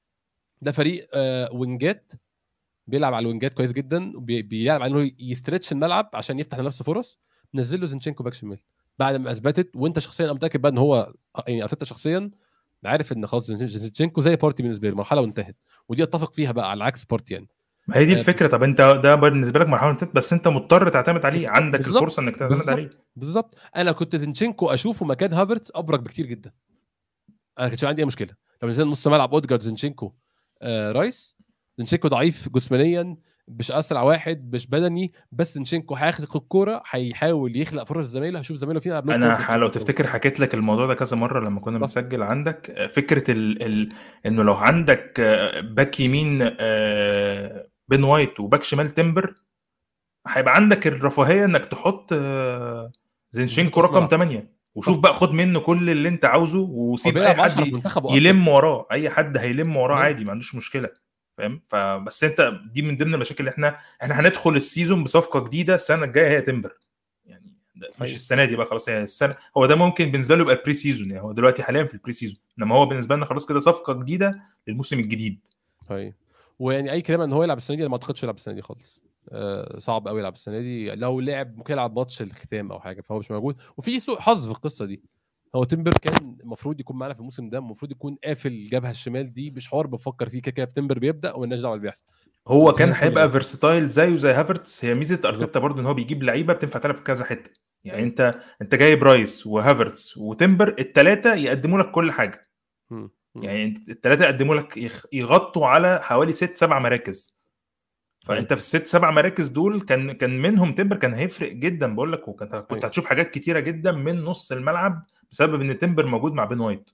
ده فريق آه، وينجات، بيلعب على الوينجات كويس جدا، وبي- بيلعب على انه يستريتش الملعب عشان يفتح لنفسه فرص. نزل له زينشينكو باك شمال بعد ما اثبتت، وانت شخصيا انا متاكد بقى ان هو يعني ارتيتا شخصيا عارف ان خلاص زينشينكو زي بارتي بالنسبه له، مرحله وانتهت. ودي اتفق فيها بقى على عكس بارتي يعني. ما هي دي آه، الفكره. بس طب انت ده بالنسبه لك مرحله انتهت، بس انت مضطر تعتمد عليه، عندك الفرصه بالظبط انك تعتمد عليه. بالظبط بالظبط. انا كنت زينشينكو اشوفه مكان هافرتز ابرك بكتير جدا. انا كانش عندي اي مشكله لو نزلنا نص ملعب اودجارد زينشينكو آه رايس. زينشينكو ضعيف جسمانيا، مش اسرع واحد، مش بدني، بس زينشينكو هياخد الكوره هيحاول يخلق فرص زمايله، هيشوف زمايله فين قبلهم انا كوره ح- تخش لو قدامه. تفتكر حكيت لك الموضوع ده كذا مره لما كنا صح بنسجل عندك. آه، فكره ال... ال... انه لو عندك آه، باك يمين آه، بين وايت وباك شمال تمبر، هيبقى عندك الرفاهيه انك تحط آه، زينشينكو زينشينكو نص رقم ملعب. ثمانية، وشوف صح، بقى خد منه كل اللي انت عاوزه، هو وسيب اي بيلعب حد عشرة في ي- منتخبه اصلا. يلم وراه. اي حد هيلم وراه ايوه عادي، ما عندوش مشكله. فاهم؟ فبس انت دي من ضمن المشاكل اللي احنا احنا هندخل السيزون بصفقه جديده السنه الجايه هي تمبر. يعني ده مش ايوه السنه دي بقى خلاص، هي السنه. هو ده ممكن بالنسبه له يبقى البري سيزون، يعني هو دلوقتي حاليا في البري سيزون، انما هو بالنسبه لنا خلاص كده صفقه جديده للموسم الجديد. ايوه. ويعني اي كلام ان هو يلعب السنه دي، أنا ما اعتقدش يلعب السنه دي خالص. آه صعب قوي يلعب السنه دي، لو لعب ممكن يلعب ماتش الختام او حاجه، فهو مش موجود. وفي سوء حظ في القصه دي. هو تمبر كان المفروض يكون معانا في الموسم ده، المفروض يكون قافل الجبهه الشمال دي، مش حوار بفكر فيه كده كده. تمبر بيبدا ومالناش دعوه باللي بيحصل. هو كان ومسهل كل هيبقى حاجه. فيرساتايل زيه زي هافرتس. هي ميزه ارتيتا بالظبط. برضو ان هو بيجيب لعيبه بتنفع تلعب في كذا حته. يعني ايوه. انت انت جايب رايس وهافرتس وتمبر، الثلاثه يقدموا لك كل حاجه. مم. مم. يعني الثلاثه يقدموا لك يخ- يغطوا على حوالي ست سبع مراكز. ايوه فانت في الست سبع مراكز دول كان كان منهم تمبر كان هيفرق جدا بقول لك، وكنت كنت ايوه هتشوف حاجات كتيره جدا من نص الملعب بسبب ان تمبر موجود مع بين وايت.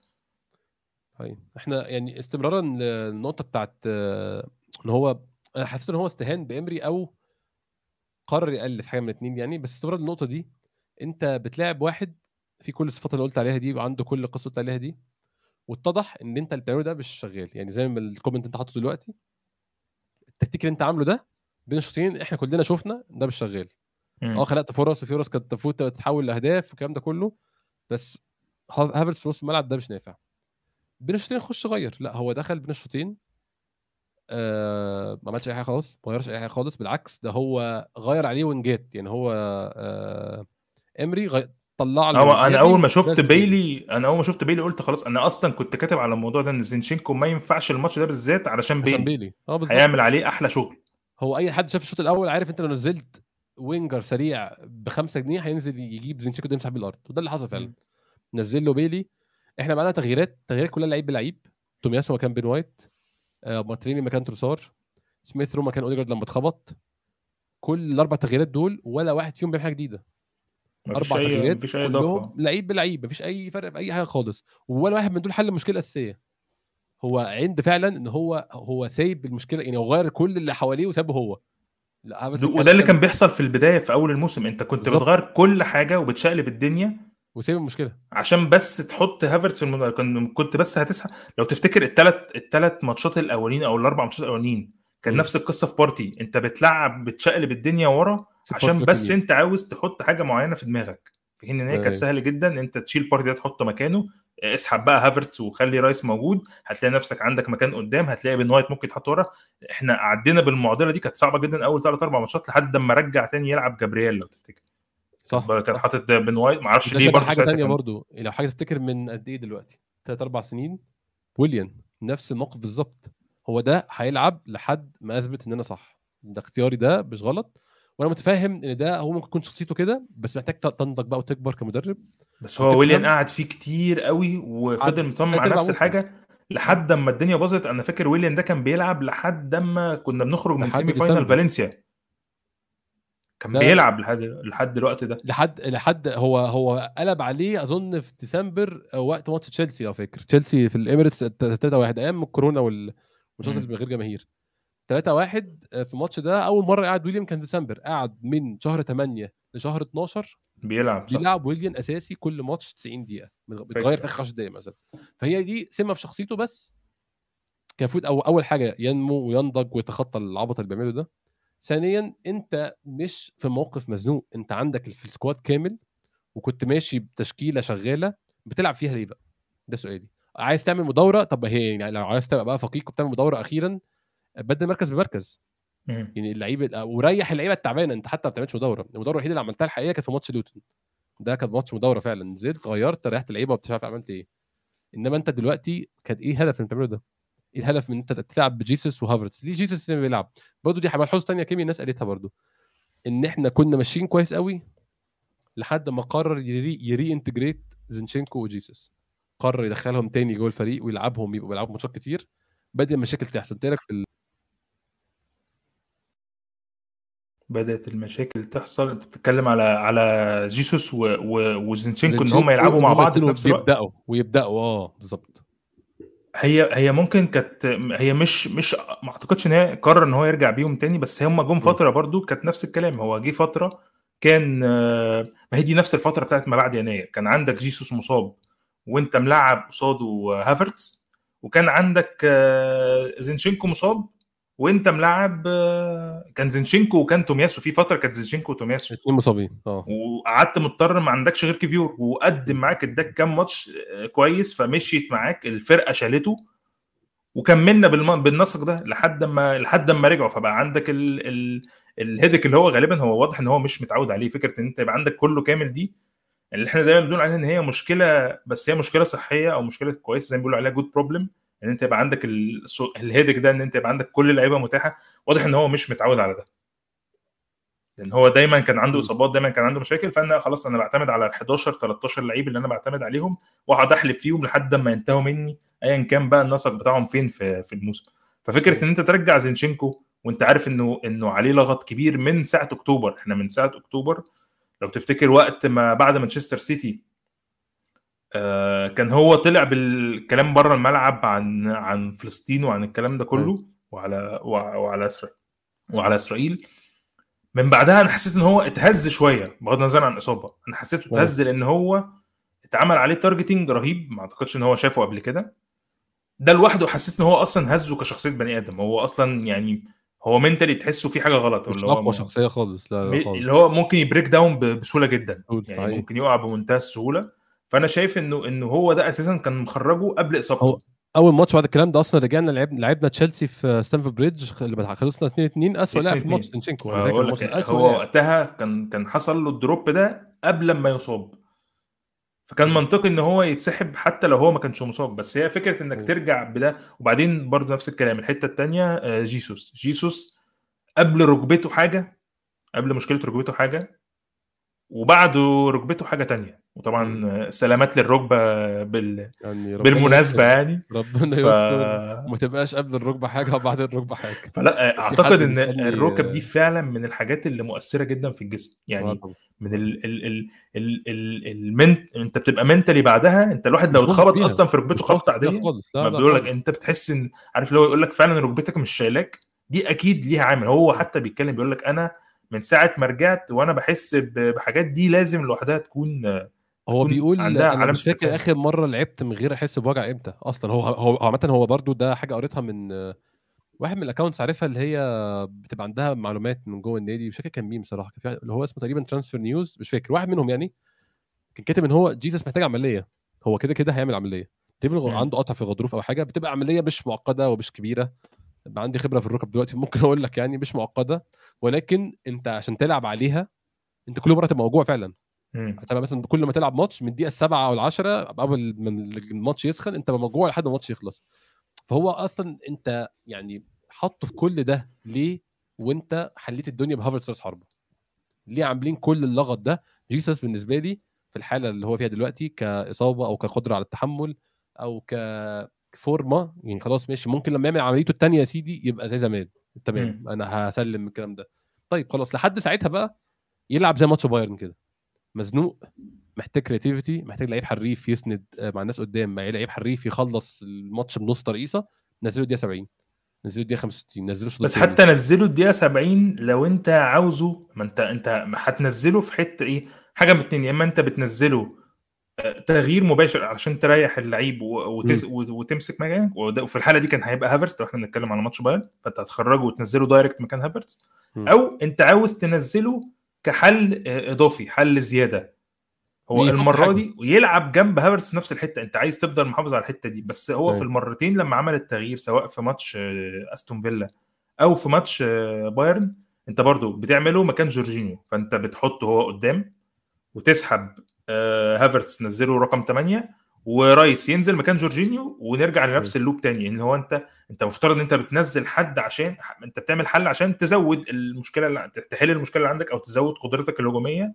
ايوه. احنا يعني استمرارا للنقطه بتاعت آه، ان هو، انا حسيت ان هو استهان بامري او قرر يالف حاجه من الاثنين يعني. بس استمرار النقطه دي، انت بتلاعب واحد في كل الصفات اللي قلت عليها دي وعنده كل القصه اللي قلت عليها دي، واتضح ان انت اللي بتعمله ده مش شغال. يعني زي ما الكومنت انت حاطه دلوقتي، التكتيك اللي انت عامله ده بين الشوطين احنا كلنا شفنا ده مش شغال. اه امم. خلقت فرص، وفي فرص كانت تفوت تتحول لاهداف والكلام ده كله، بس ها- هافرتس في نص الملعب ده مش نافع. بين الشوطين خش غير، لا هو دخل بين الشوطين آه ما عملش اي حاجه خالص، ما غيرش اي حاجه خالص. بالعكس ده هو غير عليه وينجات. يعني هو آه امري غي... طلع له هو انا جافي اول ما شفت ونزل بيلي بيلي انا اول ما شفت بيلي قلت خلاص. انا اصلا كنت كاتب على الموضوع ده ان زينشينكو ما ينفعش الماتش ده بالذات علشان عشان بيلي بيلي. اه بالظبط. هيعمل عليه احلى شغل. هو اي حد شاف الشوط الاول عارف انت لو نزلت وينجر سريع ب خمسة جنيه هينزل يجيب زينشينكو ده يمسح بالارض، وده اللي حصل فعلا. مم. نزل له بيلي. احنا معانا تغييرات، تغييرات كلها لعيب بلعيب. تومياسو مكان بين وايت، آه ماتريني مكان تروسار، سميث رو مكان اوديجارد لما اتخبط. كل الاربع تغييرات دول ولا واحد فيهم بيعمل حاجه جديده. مفيش اربع اي تغييرات مفيش اي كلهم اضافه. لعيب بلعيب، مفيش اي فرق في اي حاجه خالص. ولا واحد من دول حل المشكله الاساسيه. هو عند فعلا ان هو هو سايب المشكله، يعني هو غير كل اللي حواليه وسابه هو. لا بس د- كان وده اللي كان كان بيحصل في البدايه في اول الموسم. انت كنت بالظبط. بتغير كل حاجه وبتشقلب الدنيا وسايب المشكله. عشان بس تحط هافرتس في المدرج. كنت كنت بس هتسحب. لو تفتكر الثلاث الثلاث ماتشات الاولين او الاربع ماتشات الاولين كان امم نفس القصه في بارتي. انت بتلعب بتشقلب الدنيا ورا سيب بارتي عشان باك بس يمين. انت عاوز تحط حاجه معينه في دماغك، في حين ان هي كانت ايوه سهل جدا. انت تشيل بارتي ده تحطه مكانه، اسحب بقى هافرتس وخلي رايس موجود، هتلاقي نفسك عندك مكان قدام، هتلاقي بن وايت ممكن تحط ورا. احنا عدينا بالمعضله دي، كانت صعبه جدا اول ثلاث اربع ماتشات لحد ما رجع تاني يلعب جابرييل لو تفتكر. صح كان كان صح. حاطط بن وايت، ما اعرفش وده ليه شبه برضه حاجه ساعتها تانية كان. برضو، لو حاجه تفتكر من قد ايه دلوقتي، ثلاث اربع سنين، ويليان نفس الموقف بالظبط. هو ده هيلعب لحد ما اثبت ان انا صح، ده اختياري ده مش غلط. وانا متفاهم ان ده هو ممكن يكون شخصيته كده، بس محتاج تنضج بقى وتكبر كمدرب بس هو ويليان وتفهم. قعد فيه كتير قوي وفضل قعد مصمم ثلاث على ارباع نفس موسم. الحاجه اه لحد اما الدنيا باظت. انا فاكر ويليان ده كان بيلعب لحد اما كنا بنخرج من لحد سيمي فاينال ديسمبر. فالنسيا. كان لا لا بيلعب لحد لحد الوقت ده. لحد لحد هو هو قلب عليه اظن في ديسمبر وقت ماتش تشيلسي لو فاكر، تشيلسي في الاميريتس ثلاثة واحد ايام الكورونا والماتشات مم. من غير جماهير. ثلاثة واحد في الماتش ده اول مره قعد ويليام كان ديسمبر، قعد من شهر ثمانية لشهر اتناشر بيلعب صح. بيلعب ويليام اساسي كل ماتش تسعين دقيقه، بيتغير فاكر. في اخر عشر دقائق مثلا. فهي دي سمه في شخصيته، بس كان المفروض أو اول حاجه ينمو وينضج ويتخطى العبط اللي بيعمله ده. ثانيا انت مش في موقف مزنوق، انت عندك في السكواد كامل وكنت ماشي بتشكيله شغاله، بتلعب فيها ليه بقى؟ ده سؤالي. عايز تعمل مدوره، طب هي يعني لو عايز تبقى بقى فقيق وبتعمل مدوره اخيرا، بدل مركز بمركز. مم. يعني اللعيبه وريح اللعيبه التعبانه، انت حتى ما بتعملش مدوره. المدوره الوحيده اللي عملتها الحقيقه كانت في ماتش لوتون، ده كان ماتش مدوره فعلا، نزلت غيرت ريحت اللعيبه ومش عارف عملت ايه. انما انت دلوقتي كان ايه الهدف من بتعمله ده؟ ايه الهدف من انت تلعب بجيسوس وهافرتس؟ ليه جيسوس اللي بيلعب؟ برضه دي ملحوظه ثانيه كيمي الناس قالتها برضه، ان احنا كنا ماشيين كويس قوي لحد ما قرر يري, يري انتجريت زينشينكو وجيسوس، قرر يدخلهم تاني جوه الفريق ويلعبهم يبقوا بيلعبوا ماتشات كتير، بدأ المشاكل تحصل. تارك في ال... بدأت المشاكل تحصل. انت بتتكلم على على جيسوس و... و... وزينشينكو ان هم زينشينكو يلعبوا ان مع هم بعض في يكونوا نفس الوقت. بيبداوا ويبداوا اه بالظبط. هي هي ممكن كانت، هي مش مش ما اعتقدش ان هي قرر ان هو يرجع بيهم تاني، بس هم جم م. فتره برضو كانت نفس الكلام. هو جه فتره كان آه، ما هي دي نفس الفتره بتاعت ما بعد يناير، كان عندك جيسوس مصاب وانت ملعب قصاده هافرتز، وكان عندك آه، زينشينكو مصاب وانت ملعب آه، كان زينشينكو وكان تومياسو في فتره، كانت زينشينكو وتومياسو، الاثنين مصابين اه. وقعدت مضطر ما عندكش غير كيفيور، وقدم معاك اداك كام ماتش آه، كويس، فمشيت معاك الفرقه شالته، وكملنا بالم... بالنسق ده لحد ما لحد ما رجعوا. فبقى عندك ال... ال... الهيدك اللي هو غالبا هو واضح ان هو مش متعود عليه، فكره ان انت يبقى عندك كله كامل دي اللي احنا دايما بنقول عليها ان هي مشكله، بس هي مشكله صحيه او مشكله كويسه زي ما بيقولوا عليها جود بروبلم، ان انت يبقى عندك ال... الهيدك ده، ان انت يبقى عندك كل اللعيبه متاحه. واضح ان هو مش متعود على ده، لان هو دايما كان عنده م. اصابات، دايما كان عنده مشاكل. فانا خلاص انا بعتمد على ال حداشر تلتاشر لعيب اللي انا بعتمد عليهم، واقعد احلب فيهم لحد ما ينتهوا مني، ايا كان بقى النسق بتاعهم فين في في الموسم. ففكره ان انت ترجع زينشينكو وانت عارف انه انه عليه لغط كبير من ساعه اكتوبر، احنا من ساعه اكتوبر لو تفتكر وقت ما بعد مانشستر سيتي آه كان هو طلع بالكلام بره الملعب عن عن فلسطين وعن الكلام ده أيوة. كله، وعلى وعلى اسرائيل وعلى اسرائيل. من بعدها انا حسيت ان هو اتهز شويه، بغض النظر عن الاصابه انا حسيته أيوة. اتهز لان هو اتعمل عليه تارجتنج رهيب، ما اعتقدش ان هو شافه قبل كده. ده لوحده حسيت ان هو اصلا هزه كشخصيه بني ادم، هو اصلا يعني هو منتلي تحسه في حاجه غلط، مش اللي هو اقوى م... شخصيه خالص، لا لا خالص. اللي هو ممكن يبريك داون بسهوله جدا، قول يعني حقيقي. ممكن يقع بمنتهى السهوله. فانا شايف انه انه هو ده اساسا كان مخرجه قبل هو اصابته. اول ماتش بعد الكلام ده اصلا رجعنا لعبنا لعبنا تشيلسي في ستانفورد بريدج اللي خلصنا اتنين اتنين، اسوء لاعب اتنين في الماتش اتنين تنشينكو، انا فاكر هقول الماتش لك ده اسوء هو لاعب. وقتها كان كان حصل له الدروب ده قبل ما يصاب، فكان منطقي ان هو يتسحب حتى لو هو ما كانش مصاب. بس هي فكره انك أيوة. ترجع بده. وبعدين برضو نفس الكلام الحته الثانيه، جيسوس جيسوس قبل ركبته حاجه، قبل مشكله ركبته حاجه، وبعده ركبته حاجه تانية. وطبعا م. آه، سلامات للركبه بال... يعني ربنا بالمناسبه يستر، يعني. ربنا ف يستر وما تبقاش قبل الركبه حاجه وبعد الركبه حاجه. فلا في اعتقد حد ان بيسالني الركب دي فعلا من الحاجات اللي مؤثره جدا في الجسم، اه يعني طبعا من طبعا. ال ال ال ال ال المنت انت بتبقى منتلي بعدها. انت الواحد مش لو واثق اتخبط فيها، اصلا في ركبته مش واثق خبطه فيها عاديه، خالص، لا ما لا بيقول لك خالص. انت بتحس ان عارف اللي هو يقول لك فعلا ركبتك مش شايلاك، دي اكيد ليها عامل. هو م. حتى بيتكلم بيقول لك انا من ساعه ما رجعت وانا بحس ب- بحاجات دي لازم لوحدها تكون هو تكون بيقول عندها انا علامه مش فاكر استفهام. اخر مره لعبت من غير احس بوجع امتى اصلا. هو هو هو عامه هو برضو ده حاجه قريتها من واحد من الاكونتس عارفها، اللي هي بتبقى عندها معلومات من جوه النادي، مش فاكر كان مين بصراحه، كان في اللي هو اسمه تقريبا ترانسفير نيوز، مش فاكر، واحد منهم يعني كان كاتب ان هو جيسس محتاج عمليه، هو كده كده هيعمل عمليه، تقريبا غ- مم. عنده قطع في الغضروف او حاجه، بتبقى عمليه مش معقده ومش كبيره. بقى عندي خبره في الركب دلوقتي ممكن اقول لك يعني مش معقده، ولكن انت عشان تلعب عليها انت كل مره تبقى موجوع فعلا. مم. هتبقى مثلا كل ما تلعب ماتش من الدقيقه السابعه او العاشره قبل ما الماتش يسخن انت موجوع لحد ما الماتش يخلص. فهو اصلا انت يعني حطه في كل ده ليه وانت حليت الدنيا بهافرتز راس حربه؟ ليه عاملين كل اللغط ده؟ جيسس بالنسبه لي في الحاله اللي هو فيها دلوقتي كاصابه او كقدره على التحمل او كفورمه، يعني خلاص ماشي، ممكن لما يعمل عمليته الثانيه يا سيدي يبقى زي زمان، تمام مم. انا هسلم من الكلام ده. طيب خلاص لحد ساعتها بقى يلعب زي ماتش بايرن كده مزنوق، محتاج كرياتيفيتي، محتاج لعيب حريف يسند مع الناس قدام، مع لعيب حريف يخلص الماتش بنص ترقيصه. نزله الدقيقه سبعين، نزله الدقيقه خمسة وستين، نزله الشوط بس الثاني. حتى نزله الدقيقه سبعين لو انت عاوزه، ما انت انت هتنزله في حته ايه، حاجه من اتنين، يا اما انت بتنزله تغيير مباشر علشان تريح اللعيب وتس... وتمسك مكانك، وفي الحاله دي كان هيبقى هافرتس لو احنا بنتكلم على ماتش بايرن، فانت هتخرجه وتنزله دايركت مكان هافرتس، او انت عاوز تنزله كحل اضافي، حل زياده، هو المره دي ويلعب جنب هافرتس في نفس الحته، انت عايز تفضل محافظ على الحته دي. بس هو أي. في المرتين لما عمل التغيير سواء في ماتش استون فيلا او في ماتش بايرن، انت برضو بتعمله مكان جورجينيو، فانت بتحطه هو قدام وتسحب هافرتس نزله رقم ثمانية، ورايس ينزل مكان جورجينيو، ونرجع لنفس اللوب تاني، ان هو انت انت مفترض ان انت بتنزل حد عشان انت بتعمل حل عشان تزود المشكله اللي... تحل المشكله اللي عندك او تزود قدرتك الهجوميه،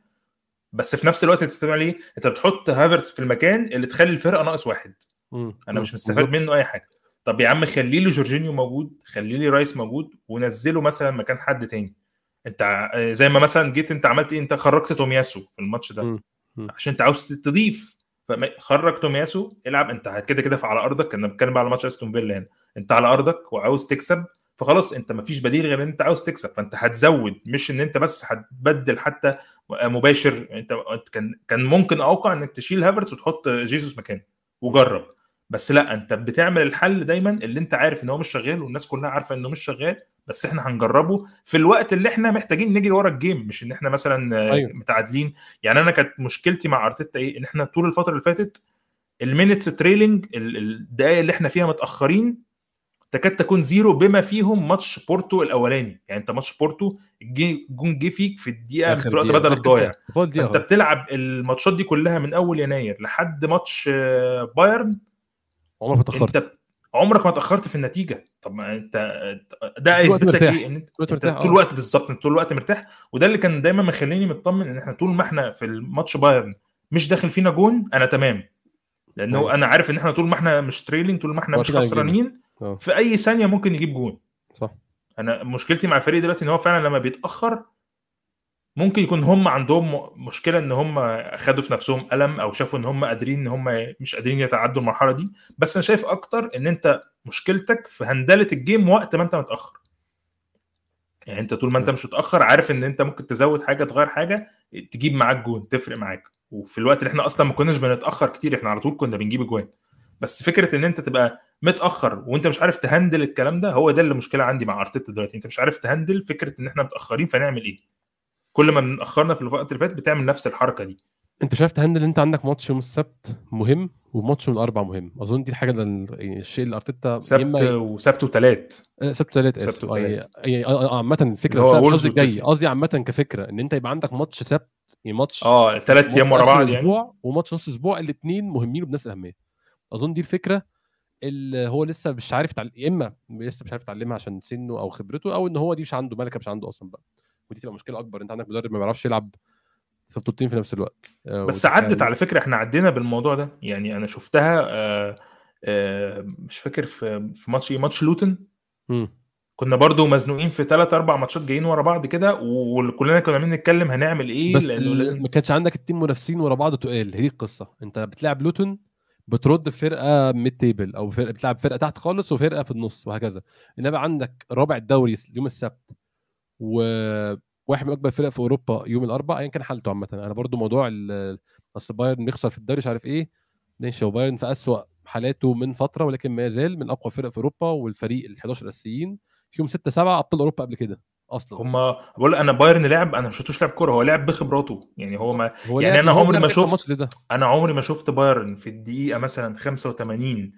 بس في نفس الوقت انت بتعمل ايه؟ انت بتحط هافرتس في المكان اللي تخلي الفرقه ناقص واحد. مم. انا مم. مش مستفاد بالظبط. منه اي حاجه. طب يا عم خلي لي جورجينيو موجود، خلي لي رايس موجود، ونزله مثلا مكان حد تاني. انت زي ما مثلا جيت انت عملت ايه، انت خرجت تومياسو في الماتش ده مم. مم. عشان انت عاوز تضيف، فخرج تومياسو، العب انت كده كده على ارضك. انا بتكلم على ماتش استون فيلا هنا، انت على ارضك وعاوز تكسب، فخلاص انت مفيش بديل غير ان انت عاوز تكسب، فانت هتزود، مش ان انت بس هتبدل حتى مباشر. انت كان كان ممكن اوقع انك تشيل هافرتس وتحط جيسوس مكانه وجرب، بس لا، انت بتعمل الحل دايما اللي انت عارف ان هو مش شغال والناس كلها عارفه انه مش شغال، بس احنا هنجربه في الوقت اللي احنا محتاجين نجري ورا الجيم، مش ان احنا مثلا أيوه. متعادلين. يعني انا كانت مشكلتي مع ارتيتا ايه، ان احنا طول الفتره اللي فاتت المينتس تريلينج، الدقائق اللي احنا فيها متاخرين تكاد تكون زيرو، بما فيهم ماتش بورتو الاولاني. يعني انت ماتش بورتو الجون جه فيك في الدقيقه في اخر الوقت دقيقه، بدل اخر الضايع، دقيقه، دقيقه فانت خلاص. بتلعب الماتشات دي كلها من اول يناير لحد ماتش بايرن، عمرك ما اتاخرت، انت عمرك ما اتاخرت في النتيجه. طب ما انت ده طول الوقت يثبت لك ايه، مرتاح، ان انت طول الوقت انت مرتاح. طول اه. الوقت بالظبط، انت طول الوقت مرتاح. وده اللي كان دايما مخليني مطمن ان احنا طول ما احنا في الماتش بايرن مش داخل فينا جون انا تمام، لانه ايوه. انا عارف ان احنا طول ما احنا مش تريلينج، طول ما احنا مش واقفين على رجلينا. خسرانين، اه. في اي ثانيه ممكن يجيب جون. صح. انا مشكلتي مع الفريق دلوقتي ان هو فعلا لما بيتاخر ممكن يكون هم عندهم م- مشكله، ان هم خدوا في نفسهم قلم، او شافوا ان هم قادرين، ان هم مش قادرين يتعدوا المرحله دي. بس انا شايف اكتر ان انت مشكلتك في هندله الجيم وقت ما انت متاخر. يعني انت طول ما انت مش متاخر عارف ان انت ممكن تزود حاجه، تغير حاجه، تجيب معاك جون، تفرق معاك. وفي الوقت اللي احنا اصلا ما كناش بنتاخر كتير، احنا على طول كنا بنجيب جوان. بس فكره ان انت تبقى متاخر وانت مش عارف تهندل الكلام ده، هو ده اللي مشكله عندي مع ارتيتا دلوقتي. انت مش عارف تهندل فكره ان احنا متاخرين فنعمل ايه. كل ما بنأخرنا في الوقت اللي فات بتعمل نفس الحركه دي. انت شايف تهندل، انت عندك ماتش يوم السبت مهم وماتش يوم الاربعاء مهم، اظن دي الحاجه اللي يعني الشيء اللي ارتيتا يا سبت اما ي... وسبت وثلاث. آه، سبت ثلاث، سبت اسف. آه، وثلاث يعني يعني آه، آه، عامه اللي الفكره هو نفسها مش وولز قصدي الجاي، وتشيلسي. قصدي عامه كفكره ان انت يبقى عندك ماتش سبت، يعني ماتش اه ثلاث ايام ماتش ورا اخر بعض يعني. الاسبوع وماتش نص اسبوع، الاثنين مهمين وبنفس الاهميه. اظن دي الفكره اللي هو لسه مش عارف يتعلم، يا اما لسه مش عارف يتعلمها عشان سنه او خبرته، او ان هو دي مش عنده ملكه، مش عنده اصلا بقى. ودي تبقى مشكله اكبر، انت عندك مدرب ما بيعرفش يلعب في بطولتين في نفس الوقت. آه، بس ودي عدت فعلا. على فكره، احنا عدينا بالموضوع ده، يعني انا شفتها. آه آه مش فاكر في في ماتش ايه، ماتش لوتن، مم. كنا برضو مزنوقين في ثلاث اربع ماتشات جايين ورا بعض كده، وكلنا كنا عمالين نتكلم هنعمل ايه، بس لانه ال... لازم. ما كانش عندك التيم منافسين ورا بعض تقال، هي دي القصه. انت بتلعب لوتون، بترد فرقه ميد تيبل، او فرقه بتلعب فرقه تحت خالص وفرقه في النص وهكذا. انما عندك رابع الدوري يوم السبت، وواحد من اكبر فرق في اوروبا يوم الاربعاء، ايا كان حالته. عامه انا برضو موضوع ال- اصل بايرن بيخسر في الدوري مش عارف ايه، ماشي، هو بايرن في اسوأ حالاته من فتره، ولكن ما يزال من اقوى فرق في اوروبا، والفريق ال احد عشر الاساسيين فيهم ستة سبعة ابطال اوروبا قبل كده اصلا. هما بقول انا بايرن لعب، انا مش شفتوش لعب كوره، هو لعب بخبراته يعني. هو بالظبط، ما هو يعني لعب انا اللي هو عمري ما بيعرف يكسب ماتش شفت، زي ده. انا عمري ما شفت بايرن في الدقيقه مثلا خمسة وثمانين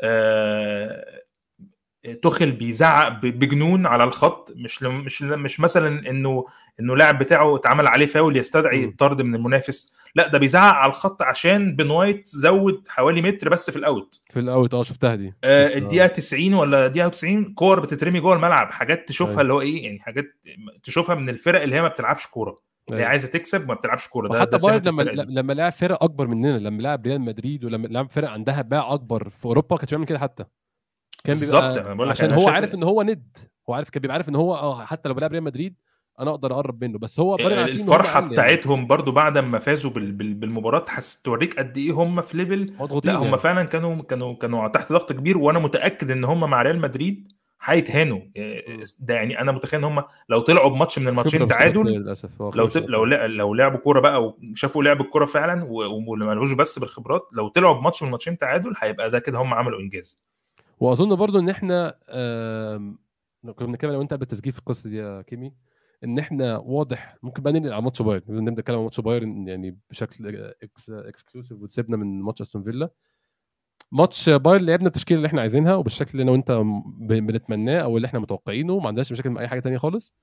آه توخل بيزعق ب- بجنون على الخط، مش لم- مش لم- مش مثلا انه انه لاعب بتاعه اتعمل عليه فاول يستدعي مم. الطرد من المنافس، لا ده بيزعق على الخط عشان بن وايت زود حوالي متر بس في الاوت. في الاوت، اه شفتها دي، آه، شفتها. الدقيقه تسعين ولا الدقيقه تسعين كور بتترمي جوه الملعب، حاجات تشوفها ايوه. اللي هو ايه يعني، حاجات تشوفها من الفرق اللي هي ما بتلعبش كوره، اللي هي ايوه. عايزه تكسب ما بتلعبش كوره. ده وحتى ده سمه بايرن لما الفرقه دي. لما لعب فرق اكبر مننا، لما لعب ريال مدريد ولما لعب فرق عندها باع اكبر في اوروبا، كانش بيعمل كده حتى. كان بالظبط، بيبقى انا بقول لك عشان انا هو شايف. عارف ان هو ند، هو عارف، كان بيبقى عارف ان هو اه حتى لو بيلعب ريال مدريد انا اقدر اقرب منه، بس هو بايرن عارفين ان هم الفرحه اقل يعني. بتاعتهم برضو بعد ما فازوا بال- بال- بالمباراه حس توريك قد ايه هم في ليفل. لا مضغوطين هم يعني. فعلا كانوا كانوا كانوا تحت ضغط كبير، وانا متاكد ان هم مع ريال مدريد هيتهانوا. مم. ده يعني انا متخيل ان هم لو طلعوا بماتش من خبره الماتشين مش كفايه تعادل، للاسف، هو خبره لو مش ت... لو كفايه. لع- لو لعبوا كوره بقى وشافوا لعب الكوره فعلا و- وما لهوش بس بالخبرات، لو طلعوا بماتش من الماتشين تعادل هيبقى ده كده هم عملوا انجاز. واظن برضو ان احنا آم، كنا بنتكلم لو انت قبل التسجيل في القصه دي يا كيمي، ان احنا واضح ممكن بقى ننقل على ماتش بايرن، نبدا نتكلم عن ماتش بايرن يعني بشكل اكس اكسكلوسيف، وتسيبنا من ماتش استون فيلا. ماتش بايرن لعبنا التشكيله اللي احنا عايزينها وبالشكل اللي انا وانت ب- بنتمناه او اللي احنا متوقعينه، ما عندناش مشاكل مع اي حاجه تانية خالص.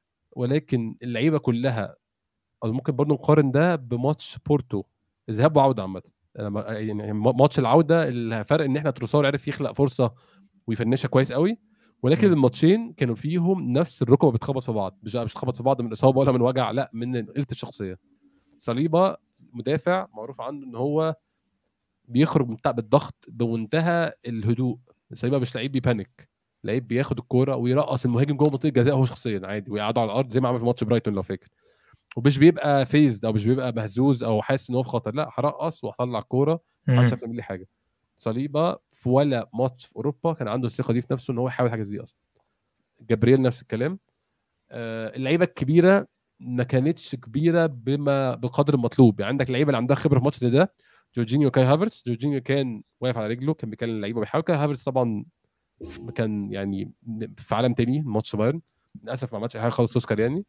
ولكن اللعيبه كلها، او ممكن برضو نقارن ده بماتش بورتو ذهاب وعوده عامه. أنا ما- يعني ماتش العوده الفرق ان احنا تروسار عرف يخلق فرصه ويفنشها كويس قوي، ولكن مم. الماتشين كانوا فيهم نفس الركبه بتخبط في بعض، مش مش بتخبط في بعض من اصابه ولا من وجع، لا من قله الشخصيه. صليبه مدافع معروف عنه ان هو بيخرج من بتاع بالضغط بمنتهى الهدوء. صليبه مش لعيب بيبانيك، لعيب بياخد الكوره ويرقص المهاجم جوه منطقه الجزاء هو شخصيا عادي، ويقعدوا على الارض زي ما عمل في ماتش برايتون لو فاكر. ومش بيبقى فيزد او مش بيبقى مهزوز او حاسس ان هو في خطر، لا هرقص وهطلع الكوره محدش مم. عارف يعمل لي حاجه. صليبه في ولا ماتش في اوروبا كان عنده الثقه دي في نفسه ان هو يحاول حاجه زي دي اصلا. جابرييل نفس الكلام. آه، اللعيبه الكبيره ما كانتش كبيره بما بقدر المطلوب، يعني عندك لعيبه اللي عندها خبره في ماتش زي ده، جورجينيو كاي هافرتس. جورجينيو كان واقف على رجله، كان بيكلم اللعيبه وبيحاول. كاي هافرتس طبعا كان يعني في عالم تاني ماتش بايرن، للاسف ما عملش أي حاجه خالص تذكر يعني.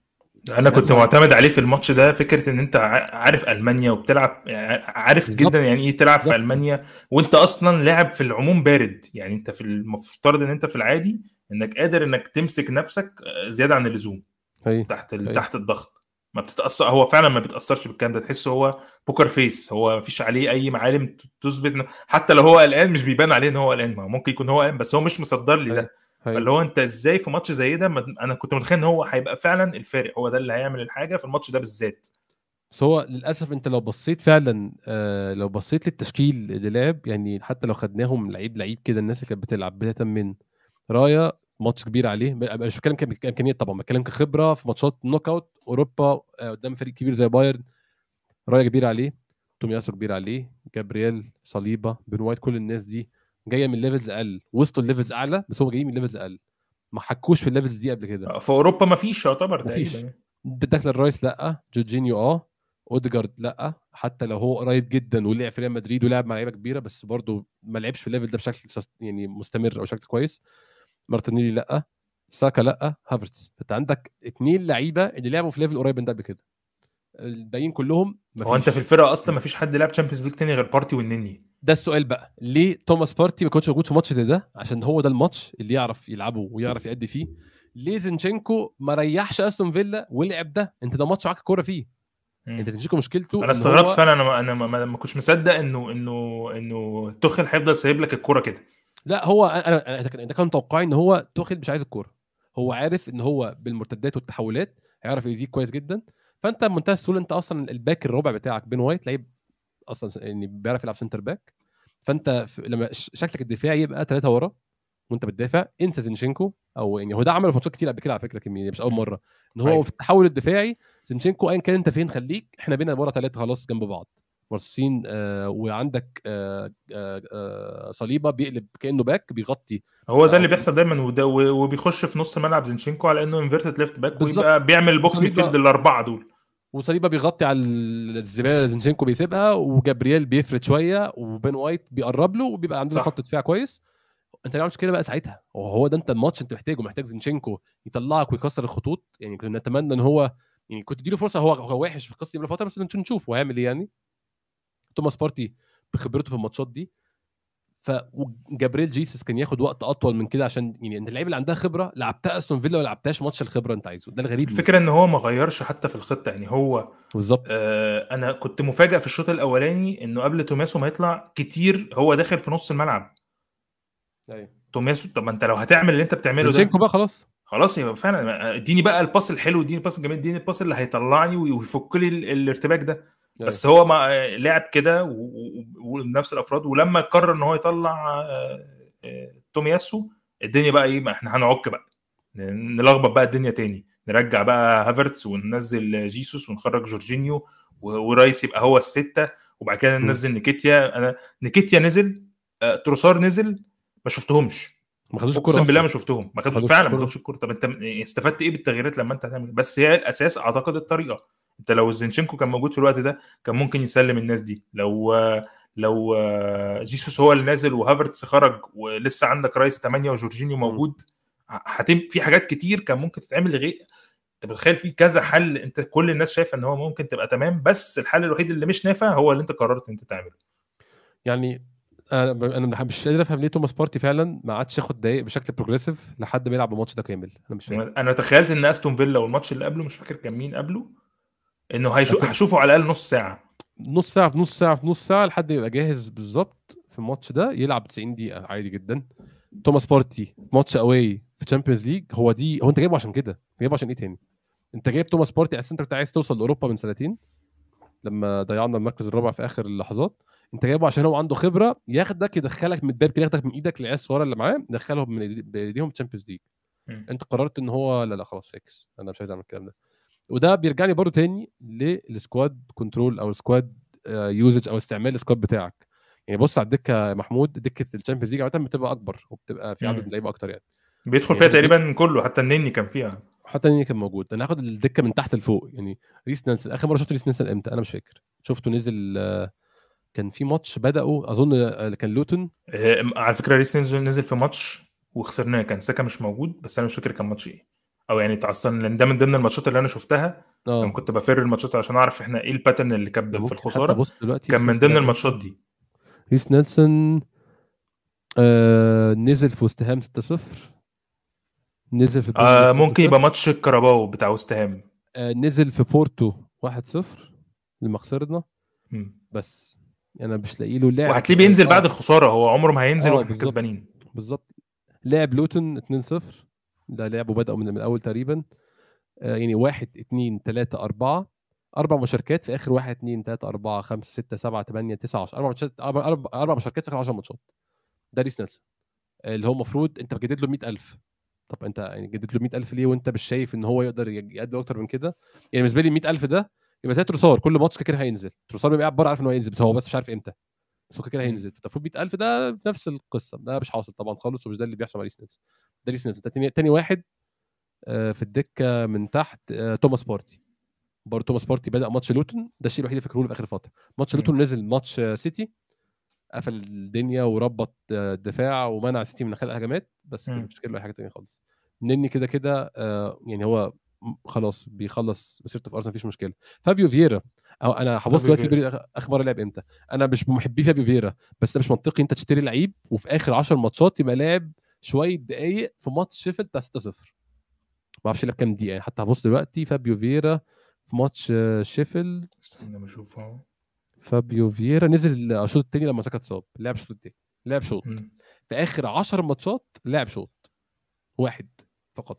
انا كنت لما معتمد عليه في الماتش ده، فكره ان انت ع- عارف المانيا وبتلعب، يعني عارف بالظبط جدا يعني ايه تلعب في بالظبط المانيا، وانت اصلا لاعب في العموم بارد. يعني انت في المفترض ان انت في العادي انك قادر انك تمسك نفسك زياده عن اللزوم هي تحت ال- هي تحت الضغط. ما بتتاثر، هو فعلا ما بيتاثرش بالكلام ده، تحسه هو بوكر فيس، هو ما فيش عليه اي معالم ت- تثبت إنه- حتى لو هو قلقان مش بيبان عليه ان هو قلقان، ما هو ممكن يكون هو قلقان بس هو مش مصدر لي هي ده. هي فاللي هو انت ازاي في ماتش زي ده ما- انا كنت متخيل ان هو هيبقى فعلا الفارق، هو ده اللي هيعمل الحاجه في الماتش ده بالذات. بس هو للاسف انت لو بصيت فعلا آه لو بصيت للتشكيل اللي لعب، يعني حتى لو خدناهم لعيب لعيب كده، الناس اللي كانت بتلعب بدايه من رايا ماتش كبير عليه، ب- مش بتكلم كام- كامكانيات طبعا، بتكلم كخبره في ماتشات نوك اوت اوروبا آه قدام فريق كبير زي بايرن. رايا كبير عليه، تومياسو كبير عليه، جابرييل، صليبا، بن وايت، كل الناس دي جايه من ليفلز اقل، وصلوا الليفلز اعلى بس هم جايين من ليفلز اقل، ما حكوش في الليفلز دي قبل كده. في اوروبا ما فيش يعتبر مفيش. تقريبا. داكلان رايس لا، جورجينيو اه، اوديجارد لا، حتى لو هو قريب جدا ولعب في ريال مدريد ولعب مع لعيبه كبيره بس برضه ما لعبش في الليفل ده بشكل سست- يعني مستمر او شكل كويس. مارتينيلي لا، ساكا لا، هافرتز. فانت عندك اتنين لعيبه اللي لعبوا في ليفل قريب من ده قبل كده، الباقيين كلهم هو انت في مفيش. الفرقه اصلا ما فيش حد لعب تشامبيونز ليج تاني غير بارتي والنني. ده السؤال بقى، ليه توماس بارتي ما كانش موجود في ماتش زي ده؟ عشان هو ده الماتش اللي يعرف يلعبه ويعرف يأدي فيه. ليه زينشينكو ما ريحش استون فيلا ولعب ده؟ انت ده ماتش معاك الكوره فيه. انت مم. زينشينكو مشكلته انا ان استغربت هو، فعلا، انا ما انا ما, ما ما كنتش مصدق انه انه انه توخيل هيفضل سايب لك الكوره كده. لا هو انا انا ده كان توقعي ان هو توخيل مش عايز الكوره. هو عارف ان هو بالمرتدات والتحولات هيعرف يزيد كويس جدا. فانت بمنتهى السهوله انت اصلا الباك الرابع بتاعك بين وايت لعيب اصلا يعني بيعرف يلعب سنتر باك. فانت في- لما ش- شكلك الدفاعي يبقى ثلاثه ورا وانت بتدافع، انسى زينشينكو. او يعني هو ده عمله في ماتشات كتير قبل كده على فكره كمية، مش اول مم. مره ان هو ايوه. في التحول الدفاعي. زينشينكو ايا كان انت فين خليك، احنا بينا ورا ثلاثه خلاص جنب بعض مرصوصين. آه وعندك آه آه آه صليبه بيقلب كانه باك بيغطي. هو ده آه اللي بيحصل دايما، وده و- وبيخش في نص ملعب زينشينكو على انه انفيرتد ليفت باك، بالظبط. ويبقى بيعمل البوكس ميدفيلد وصليبه الاربعه دول. وصليبه بيغطي على الزباله اللي زينشينكو بيسيبها، وجابرييل بيفرد شويه وبين وايت بيقرب له، وبيبقى عندنا خط صح. دفاع كويس. انت ما عملتش كده بقى ساعتها، وهو ده انت الماتش انت محتاجه، محتاج زينشينكو يطلعك ويكسر الخطوط. يعني كنا نتمنى ان هو يعني كنت اديله فرصه، هو هو وحش في القصه دي من فتره بس نشوف هو هيعمل ايه يعني. توماس بارتي بخبرته في الماتشات دي. فجابريل جيسس كان ياخد وقت اطول من كده، عشان يعني انت اللعيبه اللي عندها خبره لعبتها استون فيلا ولا لعبتهاش ماتش الخبره انت عايزه، ده الغريب من الفكره ده. ان هو ما غيرش حتى في الخطه، يعني هو بالظبط. آه انا كنت مفاجئ في الشوط الاولاني انه قبل توماسو ما يطلع كتير هو داخل في نص الملعب. ايوه توماسو، طب ما انت لو هتعمل اللي انت بتعمله زينشينكو ده بقى خلاص. خلاص، يبقى فعلا اديني بقى الباس الحلو، اديني الباس الجميل، اديني الباس اللي هيطلعني ويفك لي ال- الارتباك ده. ايوه بس هو ما لعب كده و- و- ونفس الافراد، ولما قرر ان هو يطلع آه، آه، تومياسو، الدنيا بقى ايه، ما احنا هنعك بقى، نلخبط بقى الدنيا تاني. نرجع بقى هافرتس وننزل جيسوس ونخرج جورجينيو ورايس يبقى هو السته، وبعد كده ننزل نيكيتيا. انا نيكيتيا نزل، آه، تروسار نزل، ما شفتهمش، ما خدوش الكوره اقسم بالله اصلا، ما شفتهم، ما ما خدوش خدوش فعلا، ما الكوره. خدوش الكوره. طب انت استفدت ايه بالتغييرات لما انت هتعمل؟ بس هي الاساس اعتقد الطريقه. انت لو زينشينكو كان موجود في الوقت ده كان ممكن يسلم الناس دي. لو لو جيسوس هو اللي نازل وهافرتس خرج ولسه عندك رايس ثمانية وجورجينيو موجود، هتم في حاجات كتير كان ممكن تتعمل غير. انت بتخيل في كذا حل، انت كل الناس شايفه ان هو ممكن تبقى تمام، بس الحل الوحيد اللي مش نافع هو اللي انت قررت انت تعمله. يعني انا انا مش قادر افهم ليه توماس بارتي فعلا ما عادش ياخد دقايق بشكل بروجريسيف لحد ما يلعب الماتش ده كامل. انا مش فاهم. انا تخيلت ان استون فيلا والماتش اللي قبله مش فاكر كان مين قبله، انه هيشو... أكل هشوفه على الاقل نص ساعه. نص ساعه في نص ساعه في نص ساعه لحد ما يبقى جاهز بالظبط في الماتش ده، يلعب تسعين دقيقه عادي جدا. توماس بارتي في ماتش اواي في تشامبيونز ليج، هو دي هو انت جايبه عشان كده؟ جايبه عشان ايه تاني؟ انت جايب توماس بارتي اساسا انت كنت عايز توصل لاوروبا من سنتين لما ضيعنا المركز الرابع في اخر اللحظات. انت جايبه عشان هو عنده خبره، ياخدك يدخلك من الباب كده، ياخدك من ايدك العيال الصغيره اللي معاه يدخلهم من إيدي- بايديهم تشامبيونز ليج. مم. انت قررت ان هو لا لا خلاص فيكس، انا مش عايز اعمل الكلام ده. وده بيرجعني برضو تاني للسكواد كنترول او السكواد يوزج او استعمال السكواد بتاعك. يعني بص على الدكه يا محمود، دكه الشامبيونز ليج عاده بتبقى اكبر وبتبقى في عدد مم. لعيبه اكتر يعني. بيدخل يعني فيها هاخد الدك تقريبا كله، حتى النني كان فيها. حتى اني كان موجود. انا هاخد الدكه من تحت لفوق يعني. ريس نيلسون اخر مره شفت ريس نيلسون امتى؟ انا مش فاكر. شفته نزل آه، كان في ماتش بداوا اظن آه، كان لوتون. آه، على فكره ريس نزل نزل في ماتش وخسرناه، كان ساكا مش موجود، بس انا مش فاكر كان ماتش ايه، او يعني اتعصبنا لان ده من ضمن الماتشات اللي انا شفتها لما اه كنت بفر الماتشات عشان اعرف احنا ايه الباترن اللي كان انا في ممكن حتى الخساره. ابص دلوقتي كان ريس من نيلسون ضمن لعب الماتشات امتى. دي. ريس نيلسون آه نزل في وست هام ستة صفر، نزل في بيرنلي آه ممكن يبقى خمسة صفر، ماتش الكاراباو بتاع وست هام. آه نزل في بورتو واحد صفر لما خسرنا. مم. بس انا مش لاقي له لعب وهتلاقيه اه بينزل بعد اه, الخساره، هو عمره ما هينزل آه واحنا بالظبط. كسبانين. بالظبط. لعب لوتون اتنين صفر، ده لعبه بدأوا من, من الاول تقريبا. آه يعني واحد اتنين تلاتة أربعة، أربع مشاركات في آخر واحد اتنين تلاتة أربعة خمسة ستة سبعة تمانية تسعة عشرة، أربع ماتشات، أربع, أربع, أربع مشاركات في آخر عشر ماتشات. ده ريس نيلسون اللي هو المفروض أنت بتجدد له مية ألف. طب أنت يعني جدد له مية ألف ليه وأنت مش شايف إن هو يقدر يقدم أكتر من كده؟ يعني بالنسبة لي مية ألف ده يبقى زي تروسار، كل ماتش كده هينزل. تروسار بيبقى قاعد بره عارف إن هو هينزل، بس هو بس مش عارف إمتى، بس هو كده مم. هينزل. المفروض مية ألف ده نفس القصة. ده مش حاصل طبعا خالص، ومش ده اللي بيحصل مع ريس نيلسون. ده ريس نيلسون. ده تاني, تاني واحد آه، في الدكة من تحت آه، توماس بارتي. برضه توماس بارتي بدأ ماتش لوتون، ده الشيء الوحيد اللي فاكره له في اخر فتره. ماتش مم. لوتون نزل ماتش آه، سيتي، قفل الدنيا وربط آه، الدفاع ومنع سيتي من خلق هجمات، بس كده مم. مش له اي حاجه تانية خالص. نني كده كده آه، يعني هو م- خلاص بيخلص مسيرته في ارسنال مفيش مشكله. فابيو فييرا، أو انا هبص فابيو دلوقتي فيرا. فيرا آخ- اخر مره لعب امتى. انا مش محبي فابيو فييرا، بس ده مش منطقي انت تشتري لعيب وفي اخر عشر ماتشات يبقى لاعب شويه دقائق في ماتش شيفيلد بتاع ستة صفر. ما اعرفش لعب كام دقيقه يعني. حتى هبص دلوقتي فابيو فييرا في ماتش آه، شيفيلد. استنى بشوف اهو. فابيو فييرا نزل الشوط الثاني لما سكت اتصاب، لعب الشوط الثاني، لعب شوط مم. في اخر عشر ماتشات، لعب شوط واحد فقط.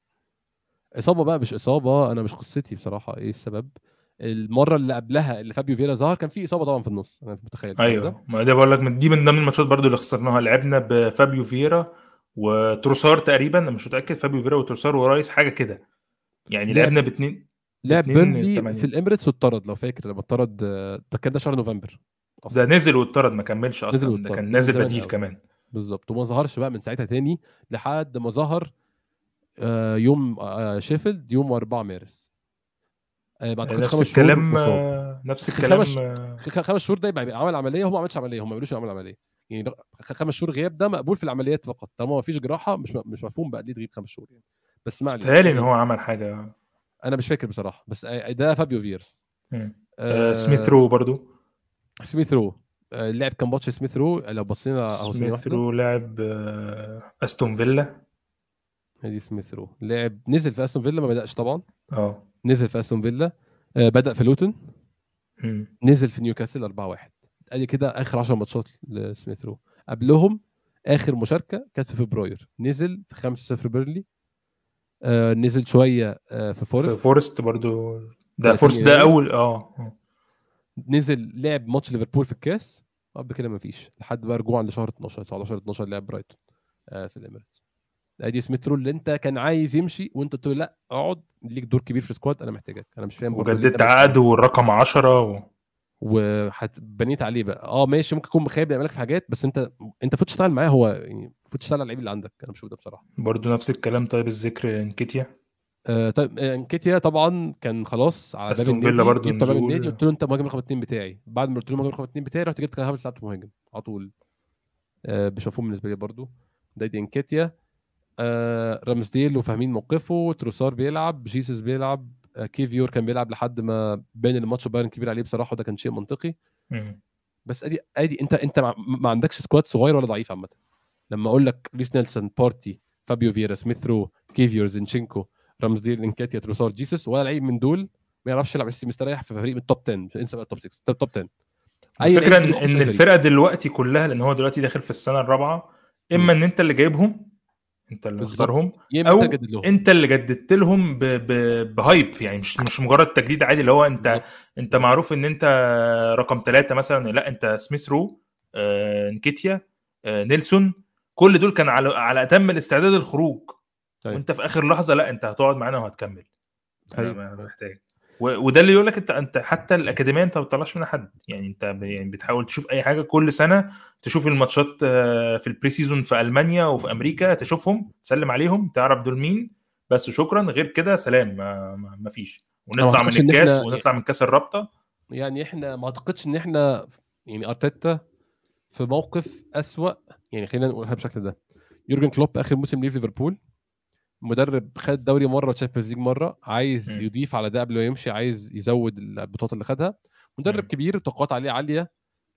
اصابه بقى مش اصابه، انا مش قصتي بصراحه ايه السبب. المره اللي قبلها اللي فابيو فييرا ظهر كان في اصابه طبعا في النص، انا متخيل الكلام ده. ايوه، ما ده بقول لك، من دي من ضمن الماتشات برضو اللي خسرناها، لعبنا بفابيو فيرا وتروسار تقريبا، انا مش متاكد، فابيو فيرا وتروسار ورايس حاجه كده، يعني لعب لعبنا باتنين لعب باتنين بيرنلي في تمانيات. الاميريتس واتطرد لو فاكر، لما اتطرد آه، ده كان ده شهر نوفمبر ده اصلا. نزل واتطرد، ما كملش نزل اصلا، ده واتطرد كان ده من نازل زمان بديل قوي. كمان. بالظبط. وما ظهرش بقى من ساعتها تاني لحد ما ظهر آه، يوم آه، شيفيلد يوم أربعة مارس. آه، ما اعتقدش نفس خمس شهور الكلام مصاب. آه، نفس خ- خمس الكلام آه، خ- خمس شهور ده يبقى يبقى عمل عمليه. هو ما عملش عمليه، هم ما بيقولوش يعمل عمليه يعني. ده- خ- خمس شهور غياب ده مقبول في العمليات فقط، طالما ما فيش جراحه مش م- مش مفهوم بقى ليه تغيب خمس شهور يعني. بس ما علينا استاهل ان يعني. هو عمل حاجه. انا مش فاكر بصراحه، بس آه، ده فابيو فيرا. مم. آه سميث آه رو برضو. سميث رو آه لعب كام ماتش سميث رو لو بصينا اهو ثانيه سميث واحده. رو لعب آه استون فيلا. ادي سميث رو لعب، نزل في استون فيلا ما بداش طبعا. اه. نزل في استون فيلا، آه بدا في لوتون، مم. نزل في نيوكاسل أربعة واحد. ادي كده اخر عشر ماتشات لسميث رو. قبلهم اخر مشاركه كانت في فبراير، نزل في خمسة صفر بيرلي، آه نزل شويه آه في في فورست فورست برضو. ده تلاتين فورست ده يناير. اول اه آه. نزل لعب ماتش ليفربول في الكاس، قبل كده ما فيش لحد بقى رجوعا لشهر اتناشر تسعتاشر اتناشر لعب برايتون آه في الاميريتس. ادي سميث رو اللي انت كان عايز يمشي وانت قلت له لا اقعد ليك دور كبير في السكواد انا محتاجك. انا مش فاهم برضه ليه وجددت ده ماشي عقد والرقم عشرة و... وبنيت عليه بقى. اه ماشي ممكن يكون مخيب يعملك في حاجات بس انت انت المفروض تشتغل معاه هو يعني المفروض تشتغل على اللعيب اللي عندك. انا بشوف ده بصراحه. برضو نفس الكلام. طيب الذكر انكيتيا آه طيب آه، انكيتيا طبعا كان خلاص على باب استون فيلا النادي، برضو جبته على باب النادي نزول. قلت له انت مهاجم رقم اتنين بتاعي. بعد ما قلت له مهاجم رقم اتنين بتاعي رحت جبت هافرتز لعبته مهاجم على طول. آه مش مفهوم بالنسبه لي برضو. ده دي انكيتيا. آه رامسديل وفاهمين موقفه. تروسار بيلعب، جيسس بيلعب، آه كيفيور كان بيلعب لحد ما بين الماتش بايرن كبير عليه بصراحه وده كان شيء منطقي. مم. بس ادي ادي انت انت ما, ما عندكش سكواد صغير ولا ضعيف عامه. لما اقول لك ريس نيلسون، بارتي، فابيو فيرا، سميث رو، كيفيور، زينشينكو، رامسديل، انكاتيا، تروسار، جيسس، ولا لعيب من دول ما يعرفش يلعب مستريح في فريق من التوب عشرة. مش انسى بقى التوب ستة، توب عشرة. اي الفكره لعيب ان يخش ان اي فريق الفرقه دلوقتي كلها، لان هو دلوقتي داخل في السنه الرابعه، مم. اما ان انت اللي جايبهم، انت اللي بالظبط، مختارهم، يا اما انت او تجدد لهم. انت اللي جددت لهم ب... ب... بهايب. يعني مش مش مجرد تجديد عادي اللي هو انت بالظبط انت بالظبط معروف ان انت رقم ثلاثة مثلا. لا، انت سميث رو، آه، نكيتيا، آه، نيلسون، كل دول كان على على اتم الاستعداد الخروج، ايوه وانت في اخر لحظه لا انت هتقعد معانا وهتكمل. انا حقيقي. ما محتاج. و- وده اللي يقول لك انت انت حتى الاكاديميه انت ما بتطلعش منها حد. يعني انت ب- يعني بتحاول تشوف اي حاجه كل سنه، تشوف الماتشات آه، في البري سيزون في المانيا وفي امريكا، تشوفهم تسلم عليهم تعرف دول مين بس، شكرا. غير كده سلام، ما, ما ما فيش. انا ما ونطلع من اعتقدش ان الكاس احنا ونطلع من كاس الرابطه. يعني احنا ما اعتقدش ان احنا يعني ارتيتا في موقف اسوأ. يعني خلينا نقولها بشكل ده. يورجن كلوب اخر موسم ليه في ليفربول، مدرب خد دوري مره وتشامبيونز ليج مره، عايز مم. يضيف على ده قبل ما يمشي، عايز يزود البطولات اللي خدها. مدرب مم. كبير التوقعات عليه عاليه.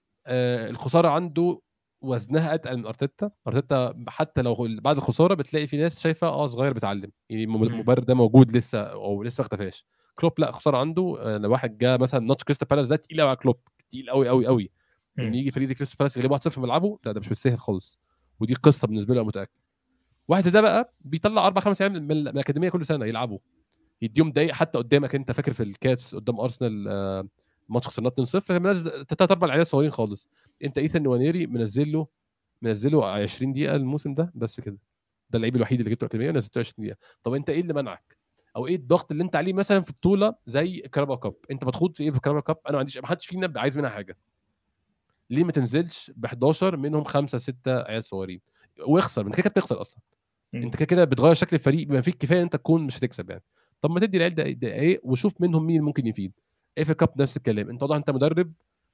آه الخساره عنده وزنها اتقل من ارتيتا. ارتيتا حتى لو بعد الخساره بتلاقي في ناس شايفه اه صغير بيتعلم، يعني مم. المبرر ده موجود لسه او لسه ما اختفاش. كلوب لا، خساره عنده. آه واحد جه مثلا ماتش كريستال بالاس ده تقيل قوي على كلوب، تقيل قوي قوي قوي. ان مم. يجي فريق زي كريستال بالاس يغلبه واحد صفر في ملعبه، لا ده مش بالسهل خالص. ودي قصه بالنسبه له، أنا متاكد. واحد ده بقى بيطلع اربع خمس عيال من من الاكاديميه كل سنه يلعبوا، يديهم دقايق حتى قدامك. انت فاكر في الكاتس قدام ارسنال آه، ماتش خسرنا اتنين صفر، منزل ثلاث اربع عيال صغيرين خالص. انت ايثان نوانيري منزل له منزل له عشرين دقيقه الموسم ده بس كده. ده اللعيب الوحيد اللي جبته اكاديميه ونزلته عشرين دقيقه. طب انت ايه اللي منعك؟ او ايه الضغط اللي انت عليه مثلا في بطوله زي كرابا كاب؟ انت مضغوط في ايه في كرابا كاب؟ انا ما عنديش، ما حدش فينا عايز منها حاجه. ليه ما تنزلش ب حداشر منهم خمسه سته عيال صغيرين واخسر؟ انت كده كده بتخسر اصلا. مم. انت كده كده بتغير شكل الفريق بما فيه الكفايه ان انت تكون مش هتكسب يعني. طب ما تدي العيال دقايق دقايق وشوف منهم مين ممكن يفيد. اف كاب نفس الكلام. انت واضح انت مدرب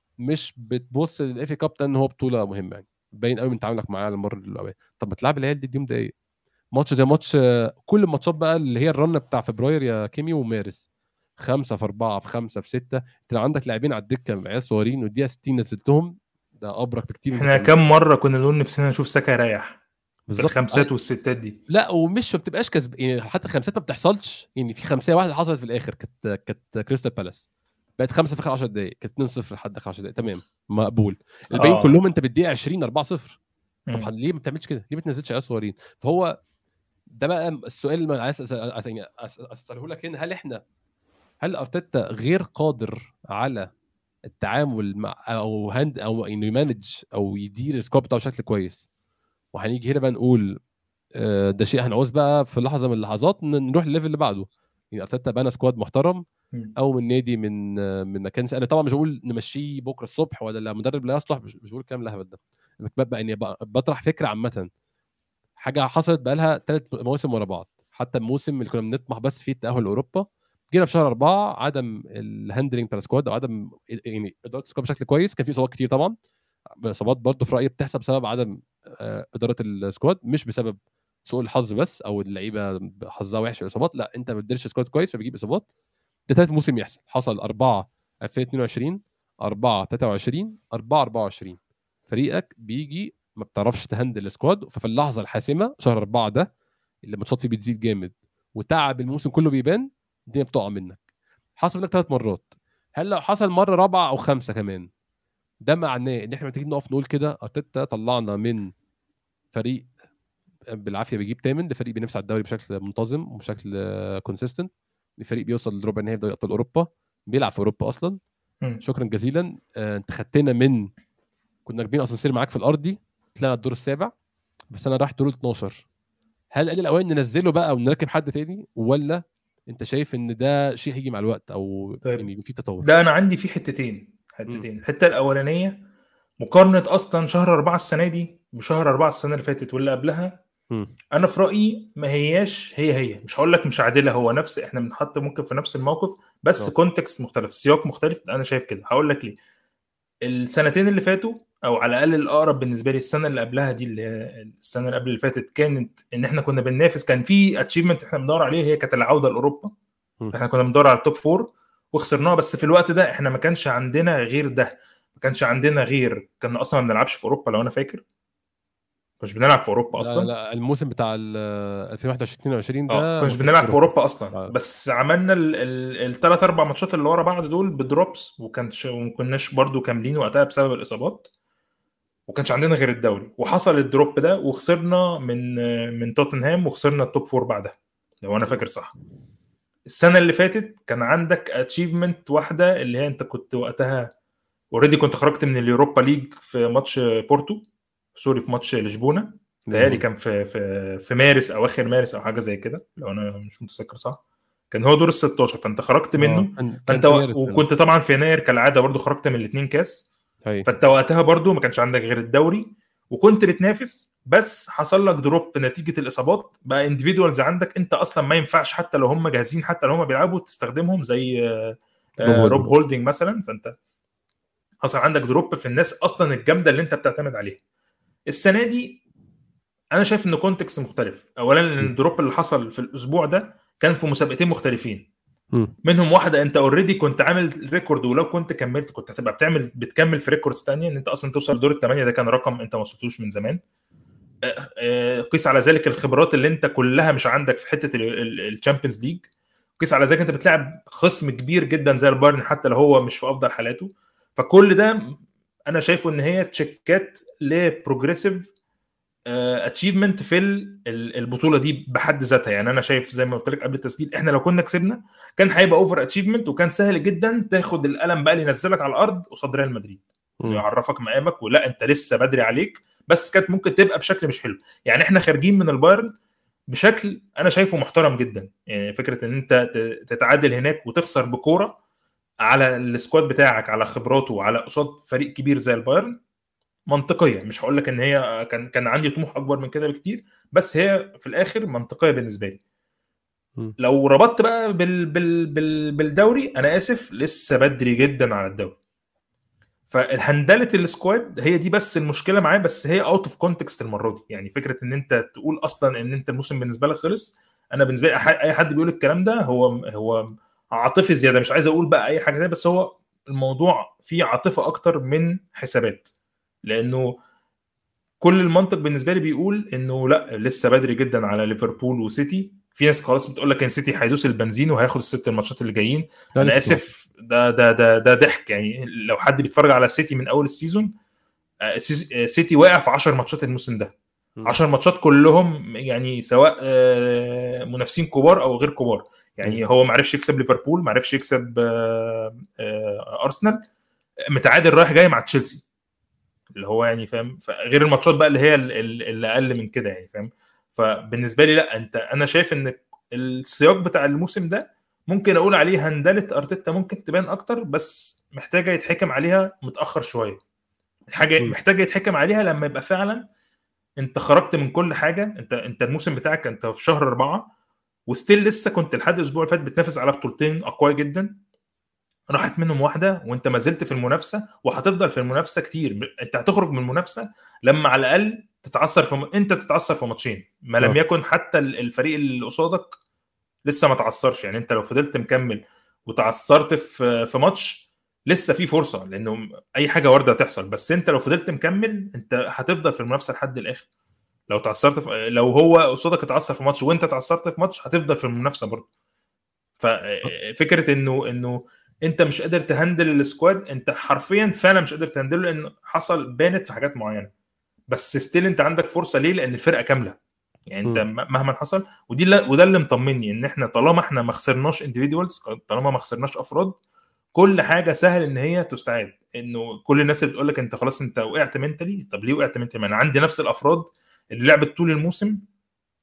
مش بتبص للاف كاب ده ان هو بطوله مهمه يعني، باين قوي من تعاملك معاه على مر الاوقات. طب ما تلعب العيال دي اديهم دقايق. ماتش زي ماتش كل الماتشات بقى اللي هي الرن بتاع فبراير يا كيمي ومارس، خمسة في أربعة في خمسة في ستة. أنت لو عندك لاعبين على الدكة عيال صغيرين والدقيقة ستين نزلتهم، ده أبرك بكتير من أنت احنا تعمله. كم مره كنا نقول نفسنا نشوف ساكا يريح في بالظبط. الخمسات والستات دي. لا ومش ما بتبقاش كسب يعني، حتى الخمسات ما بتحصلش يعني. في خمسيه واحده حصلت في الاخر كانت كانت كريستال بالاس، بقت خمسه في اخر عشر دقائق، كانت اتنين صفر لحد اخر عشر دقائق تمام مقبول. الباقيين اه. كلهم انت بالدقيقه عشرين اربعة صفر. طب مم. ليه ما بتعملش كده؟ ليه ما بتنزلش عيال صغيرين؟ فهو ده بقى السؤال اللي عايز أسأل- يعني اساله لك هنا. هل احنا هل ارتيتا غير قادر على التعامل مع او هاند او انه يمانج او يدير السكواد بتاعه بشكل كويس؟ وهنيجي هنا بقى نقول آه، ده شيء هنعوز بقى في لحظه من اللحظات ن- نروح الليفل اللي بعده. يعني ارتيتا بنى سكواد محترم مم. او من نادي من آه، من مكان. انا طبعا مش بقول نمشيه بكره الصبح ولا لا مدرب لا يصلح، مش مش بقول الكلام الهبل ده. أنا ببقى اني بق- بطرح فكره عامه. حاجه حصلت بقى لها ثلاث مواسم ورا بعض. حتى الموسم اللي كنا بنطمح بس فيه التاهل لاوروبا، جينا في شهر أربعة عدم الهاندلنج بتاع السكواد او عدم يعني اداره السكواد بشكل كويس. كان في اصابات كتير طبعا، اصابات برضه في رايي بتحسب بسبب عدم آه، اداره السكواد، مش بسبب سوء الحظ بس او اللعيبه حظها وحش في الاصابات. لا انت ما بتديرش سكواد كويس فبيجيب اصابات. ده ثالث موسم يحصل. حصل أربعة ألفين واتنين وعشرين، أربعة تلاتة وعشرين، أربعة أربعة وعشرين. فريقك بيجي ما بتعرفش تهندل السكواد، ففي اللحظه الحاسمه شهر أربعة ده اللي الماتشات فيه بتزيد جامد وتعب الموسم كله بيبان، الدنيا بتقع منك. حصل منك ثلاث مرات. هل لو حصل مره رابعه او خمسه كمان، ده معناه ان احنا محتاجين نقف نقول كده ارتيتا طلعنا من فريق بالعافيه بيجيب ثامن لفريق بينافس على الدوري بشكل منتظم وبشكل كونسيستنت، لفريق بيوصل لربع النهائي في دوري ابطال اوروبا، بيلعب في اوروبا اصلا. مم. شكرا جزيلا. آه، انت خدتنا من كنا راكبين اسانسير معاك في الارضي، طلعنا الدور السابع بس انا رايح دور اتناشر. هل قال الاوان ننزله بقى ونركب حد تاني، ولا انت شايف ان ده شيء هيجي مع الوقت او طيب يعني في تطور؟ ده انا عندي فيه حتتين مم. حتتين الحته الاولانيه مقارنه اصلا شهر أربعة السنه دي بشهر أربعة السنه اللي فاتت واللي قبلها. مم. انا في رايي ما هياش هي هي مش هقول لك مش عادله، هو نفس احنا بنتحط ممكن في نفس الموقف بس اه. كونتكست مختلف، سياق مختلف. انا شايف كده، هقول لك ليه. السنتين اللي فاتوا او على الاقل الاقرب بالنسبه لي السنه اللي قبلها دي اللي هي السنه اللي قبل اللي فاتت كانت ان احنا كنا بننافس، كان في اتشيفمنت احنا بندور عليه، هي كانت العوده لاوروبا. مم. احنا كنا بندور على التوب فور وخسرناها، بس في الوقت ده احنا ما كانش عندنا غير ده، ما كانش عندنا غير كنا اصلا ما بنلعبش في اوروبا لو انا فاكر، مش بنلعب في اوروبا لا اصلا. لا الموسم بتاع ال ألفين وواحد وعشرين اتنين وعشرين اه ده كناش ما كانش في بنلعب في اوروبا. اوروبا اصلا، آه. بس عملنا الثلاث اربع ماتشات اللي ورا بعض دول بدروبس، وكانش وما كناش برضو كاملين وقتها بسبب الاصابات، وكانش عندنا غير الدوري، وحصل الدروب ده وخسرنا من من توتنهام وخسرنا التوب فور بعدها لو انا فاكر صح. السنه اللي فاتت كان عندك اتشيفمنت واحده اللي هي انت كنت وقتها اوريدي كنت خرجت من اليوروبا ليج في ماتش بورتو، سوري في ماتش لشبونه، تهيألي لشبونه. كان في في في مارس او اخر مارس او حاجه زي كده لو انا مش متذكر صح. كان هو دور ال ستاشر فانت خرجت اه منه. كان كان فانت في و... مارس فعلا. وكنت طبعا في يناير كالعاده برضو خرجت من الاثنين كاس. ايوه. فانت وقتها برضو ما كانش عندك غير الدوري وكنت بتنافس، بس حصل لك دروب نتيجه الاصابات، بقى انديفيدوالز عندك انت اصلا ما ينفعش حتى لو هم جاهزين حتى لو هم بيلعبوا تستخدمهم زي آه، روب آه، روب هولدنج. هولدنج مثلا. فانت حصل عندك دروب في الناس اصلا الجامده اللي انت بتعتمد عليها. السنه دي انا شايف ان كونتكست مختلف. اولا لان الدروب اللي حصل في الاسبوع ده كان في مسابقتين مختلفين، مم. منهم واحده انت اوريدي كنت عامل ريكورد، ولو كنت كملت كنت هتبقى بتعمل بتكمل في ريكوردز ثانيه، ان انت اصلا توصل لدور الثمانيه، ده كان رقم انت ما وصلتوش من زمان. آه، آه، قيس على ذلك الخبرات اللي انت كلها مش عندك في حته الشامبيونز ليج، قيس على ذلك انت بتلعب خصم كبير جدا زي البايرن حتى لو هو مش في افضل حالاته. فكل ده انا شايفه ان هي تشيكات لبروجريسيف اتشيفمنت في البطوله دي بحد ذاتها. يعني انا شايف زي ما قلت لك قبل التسجيل، احنا لو كنا كسبنا كان هيبقى اوفر اتشيفمنت، وكان سهل جدا تاخد القلم بقى اللي ينزلك على الارض قصاد ريال مدريد انه يعرفك مقامك، ولا انت لسه بدري عليك، بس كانت ممكن تبقى بشكل مش حلو. يعني احنا خارجين من البايرن بشكل انا شايفه محترم جدا، يعني فكره ان انت تتعادل هناك وتخسر بكوره على السكواد بتاعك على خبراته وعلى قصاد فريق كبير زي البايرن منطقيه. مش هقول لك ان هي كان كان عندي طموح اكبر من كده بكتير، بس هي في الاخر منطقيه بالنسبه لي. مم. لو ربطت بقى بال بال بال بالدوري، انا اسف لسه بدري جدا على الدوري. فالهندله السكواد هي دي بس المشكله معاه، بس هي اوت اوف كونتكست المره دي. يعني فكره ان انت تقول اصلا ان انت الموسم بالنسبه لك خلص، انا بالنسبه لي أح- اي حد بيقول الكلام ده هو هو عاطفي زياده. مش عايز اقول بقى اي حاجه تانية، بس هو الموضوع فيه عاطفه اكتر من حسابات، لانه كل المنطق بالنسبه لي بيقول انه لا لسه بدري جدا على ليفربول وسيتي. في ناس خلاص بتقول لك ان سيتي هيدوس البنزين وهياخد الست الماتشات اللي جايين. لا انا لسه طبعا. اسف، ده ده ده ده ضحك. يعني لو حد بيتفرج على سيتي من اول السيزون، آه، سيز- آه، سيتي واقع في عشر ماتشات الموسم ده، مم. عشر ماتشات كلهم يعني سواء آه، منافسين كبار او غير كبار. ايوه. يعني هو ما عرفش يكسب ليفربول، ما عرفش يكسب آه، آه، ارسنال، متعادل رايح جاي مع تشيلسي اللي هو يعني فاهم، غير الماتشات بقى اللي هي ال- ال- اللي اقل من كده يعني فاهم. فبالنسبه لي لا، انت انا شايف ان السياق بتاع الموسم ده ممكن اقول عليه هندله ارتيتا ممكن تبان اكتر، بس محتاجه يتحكم عليها متاخر شويه. حاجه مم. محتاجه يتحكم عليها لما يبقى فعلا انت خرجت من كل حاجه. انت انت الموسم بتاعك انت في شهر أربعة وستيل لسه كنت لحد الاسبوع اللي فات بتنافس على بطولتين اقوياء جدا، راحت منهم واحده وانت ما زلت في المنافسه وهتفضل في المنافسه كتير. انت هتخرج من المنافسه لما على الاقل تتعثر في م... انت تتعثر في ماتشين، ما لم اه. يكن حتى الفريق اللي قصادك لسه ما تعثرش. يعني انت لو فضلت مكمل وتعثرت في في ماتش لسه في فرصه، لانه اي حاجه وارده تحصل، بس انت لو فضلت مكمل انت هتفضل في المنافسه لحد الاخر. لو تعثرت في... لو هو قصادك اتعثر في ماتش وانت تعثرت في ماتش هتفضل في المنافسه برضه. ففكره انه انه انت مش قادر تهندل السكواد، انت حرفيا فعلا مش قادر تهندله، لان حصل بانت في حاجات معينه، بس ستيل انت عندك فرصه. ليه؟ لان الفرقه كامله. يعني انت مم. مهما حصل، ودي اللي وده اللي مطمني ان احنا طالما احنا ما خسرناش انديفيدوالز، طالما ما خسرناش افراد، كل حاجه سهل ان هي تستعاد. انه كل الناس اللي بتقول لك انت خلاص انت وقعت منتلي، طب ليه وقعت منتلي؟ ما انا عندي نفس الافراد اللي لعبت طول الموسم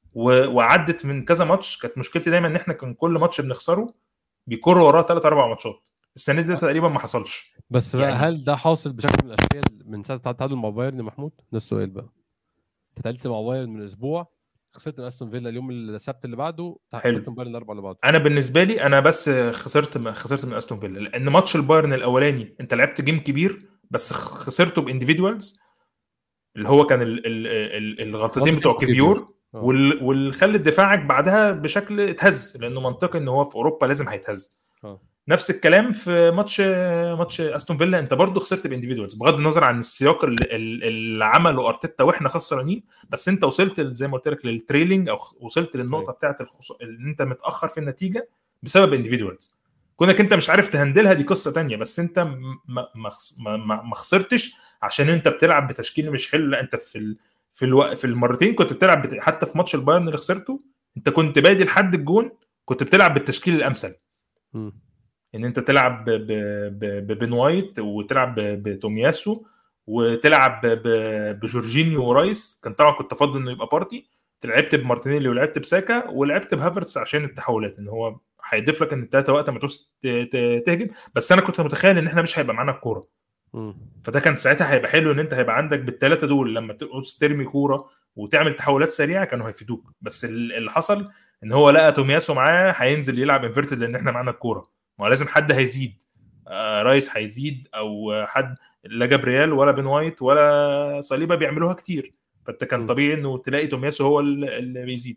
وعدت من كذا ماتش. كانت مشكلتي دايما ان احنا كان كل ماتش بنخسره بيكر وراه ثلاث اربع ماتشات. السنه دي تقريبا ما حصلش. بس بقى يعني هل ده حاصل بشكل من الاشكال من ساعه التعادل مع بايرن يا محمود؟ ده السؤال بقى. انت تعادلت مع بايرن من اسبوع، خسرت من استون فيلا اليوم السبت اللي بعده، خسرت حلو. من بايرن الاربعاء اللي بعده. انا بالنسبه لي انا بس خسرت خسرت من استون فيلا لان ماتش البايرن الاولاني انت لعبت جيم كبير بس خسرته بانديفيدوالز، اللي هو كان ال ال ال الغلطتين غلطتين بتوع بيهيفير. كيفيور، اه وال- واللي خلت دفاعك بعدها بشكل اتهز، لانه منطقي ان هو في اوروبا لازم هيتهز. اه نفس الكلام في ماتش ماتش استون فيلا، انت برضو خسرت بانديفيدوالز بغض النظر عن السياق اللي, اللي عمله ارتيتا واحنا خسرانين، بس انت وصلت زي ما قلت لك للتريلينج، او وصلت صحيح. للنقطه بتاعه الخصو... ان انت متاخر في النتيجه بسبب انديفيدوالز. كونك انت مش عارف تهندلها دي قصه تانية، بس انت ما ما ما ما خسرتش عشان انت بتلعب بتشكيل مش حلو، لا انت في ال... في الو... في المرتين كنت بتلعب بت... حتى في ماتش البايرن اللي خسرته انت كنت بادي لحد الجون كنت بتلعب بالتشكيل الامثل، م. ان انت تلعب ب- ب- ب- ببن وايت، وتلعب ب- بتومياسو، وتلعب ب- ب- بجورجينيو ورايس. كان طبعا كنت افضل انه يبقى بارتي. لعبت بمارتينيلي ولعبت بساكا ولعبت بهافرتس عشان التحولات، ان هو هيضيف لك ان الثلاثه وقت ما تعوز ت- ت- تهجم. بس انا كنت متخيل ان احنا مش هيبقى معانا الكوره، م. فده كان ساعتها هيبقى حلو ان انت هيبقى عندك بالثلاثه دول لما تعوز ترمي كوره وتعمل تحولات سريعه كانوا هيفيدوك. بس ال- اللي حصل ان هو لقى تومياسو معاه هينزل يلعب انفيرتد لان احنا معانا الكوره، ما هو لازم حد هيزيد. آه رايس هيزيد او حد، لا جابرييل ولا بن وايت ولا صليبه بيعملوها كتير، فانت كان م. طبيعي انه تلاقي تومياسو هو اللي اللي بيزيد.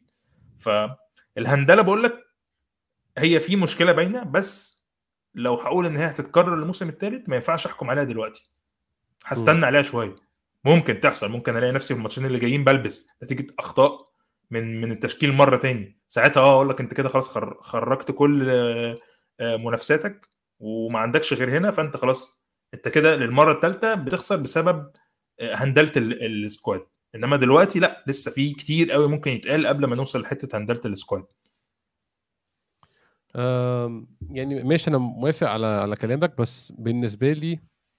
فالهندله بقول لك هي في مشكله باينه، بس لو هقول ان هي هتتكرر الموسم الثالث ما ينفعش احكم عليها دلوقتي، م. هستنى عليها شويه. ممكن تحصل، ممكن الاقي نفسي في الماتشين اللي جايين بلبس نتيجه اخطاء من من التشكيل مره تاني، ساعتها اه اقول لك انت كده خلاص خر- خرجت كل آه، آه، منافساتك وما عندكش غير هنا، فانت خلاص انت كده للمره الثالثه بتخسر بسبب آه، هندله ال- السكواد. انما دلوقتي لا، لسه في كتير قوي ممكن يتقال قبل ما نوصل لحته هندله السكواد. آم، يعني ماشي، انا موافق على على كلامك، بس بالنسبه لي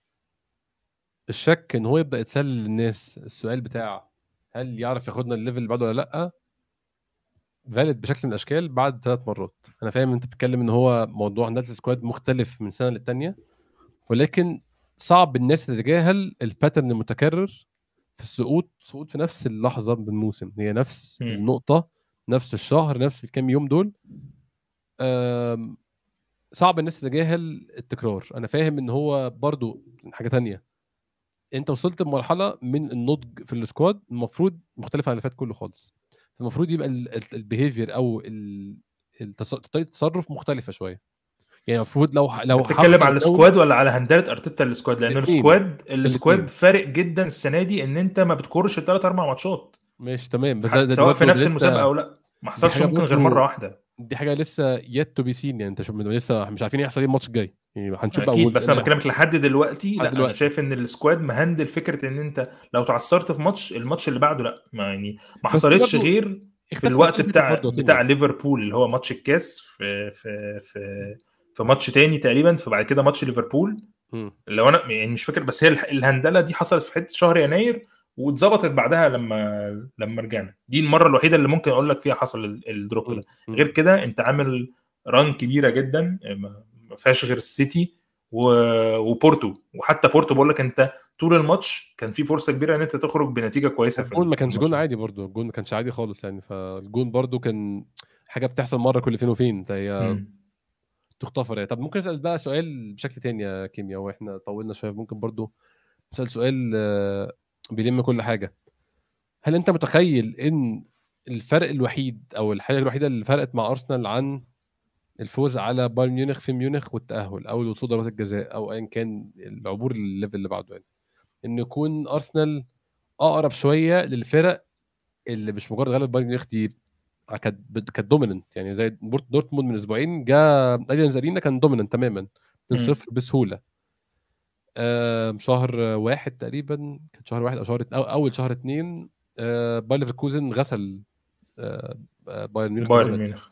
الشك ان هو يبدا يتسلل للناس السؤال بتاع هل يعرف ياخدنا الليفل اللي بعده ولا لا، فالid بشكل من الاشكال بعد ثلاث مرات. انا فاهم انت بتتكلم ان هو موضوع هندسه السكواد مختلف من سنه للتانيه، ولكن صعب الناس تتجاهل الباترن المتكرر في السقوط سقوط في نفس اللحظه من الموسم، هي نفس مم. النقطه، نفس الشهر، نفس الكام يوم دول. آم، صعب الناس تتجاهل التكرار. انا فاهم ان هو برضو حاجه تانية، انت وصلت لمرحله من النضج في السكواد المفروض مختلفه عن اللي فات كله خالص. المفروض يبقى البيهيفير او ال- التص- طريقه التصرف مختلفه شويه. يعني المفروض لو انت لو بتتكلم هخسر على الدوري. السكواد ولا على هندله ارتيتا السكواد؟ لان الاثنين السكواد السكواد الاثنين فارق جدا السنه دي، ان انت ما بتكرش الثلاث اربع ماتشات ماشي تمام، في بس ده, ح- ده, ده سواء في برضه ده نفس المسابقه لسه، او لا، ما دي حصلش حاجه ممكن غير مره برضه، واحده. دي حاجه لسه yet to be seen. يعني انت شوف لسه مش عارفين ايه هيحصل ايه الماتش الجاي، يعني هنشوف بقى اكيد، وولفز ايه بس اللي انا هيحصل بكلمك لحد دلوقتي لحد لا، انا دلوقتي. شايف ان السكواد مهندل فكره ان انت لو تعثرت في ماتش الماتش اللي بعده لا، ما يعني ما بس دي حصلتش برضه غير في اختلفت الوقت السنه اللي فاتت بتاع برضه يا بتاع تيميا. ليفربول اللي هو ماتش الكاس في في في في ماتش تاني تقريبا، فبعد كده ماتش ليفربول. مم. لو انا يعني مش فاكر، بس هي الح- الهندله دي حصلت في حته شهر يناير واتظبطت بعدها لما لما رجعنا. دي المره الوحيده اللي ممكن اقول لك فيها حصل ال- الدروب مم. ده. مم. غير كده انت عامل ران كبيره جدا، ما ما فيهاش غير السيتي و- وبورتو. وحتى بورتو بقول لك انت طول الماتش كان في فرصه كبيره ان انت تخرج بنتيجه كويسه في والجون ال- ما في كانش الماتش جون ده. عادي برضه، الجون ما كانش عادي خالص يعني. فالجون برضه كان حاجه بتحصل مره كل فين وفين، هي مم. تختفر يعني. طب ممكن اسال بقى سؤال بشكل تاني يا كيميا، واحنا طولنا شويه، ممكن برضه اسال سؤال آه، بيلم كل حاجه. هل انت متخيل ان الفرق الوحيد او الحاجه الوحيده اللي فرقت مع ارسنال عن الفوز على بايرن ميونخ في ميونخ والتاهل او الوصول ضربات الجزاء او ايا كان العبور للليفل اللي بعده، يعني ان يكون ارسنال اقرب شويه للفرق اللي مش مجرد غلبة بايرن ميونخ دي، كانت كانت دوميننت يعني زي بورت دورتموند من اسبوعين جاء اليانز ارينا كان دوميننت تماما اتنين مم. صفر بسهوله. آه شهر واحد تقريبا، كان شهر واحد او شهر أو اول شهر اتنين، آه باير ليفركوزن غسل آه آه، بايرن ميونخ بايرن تماما. ميونخ.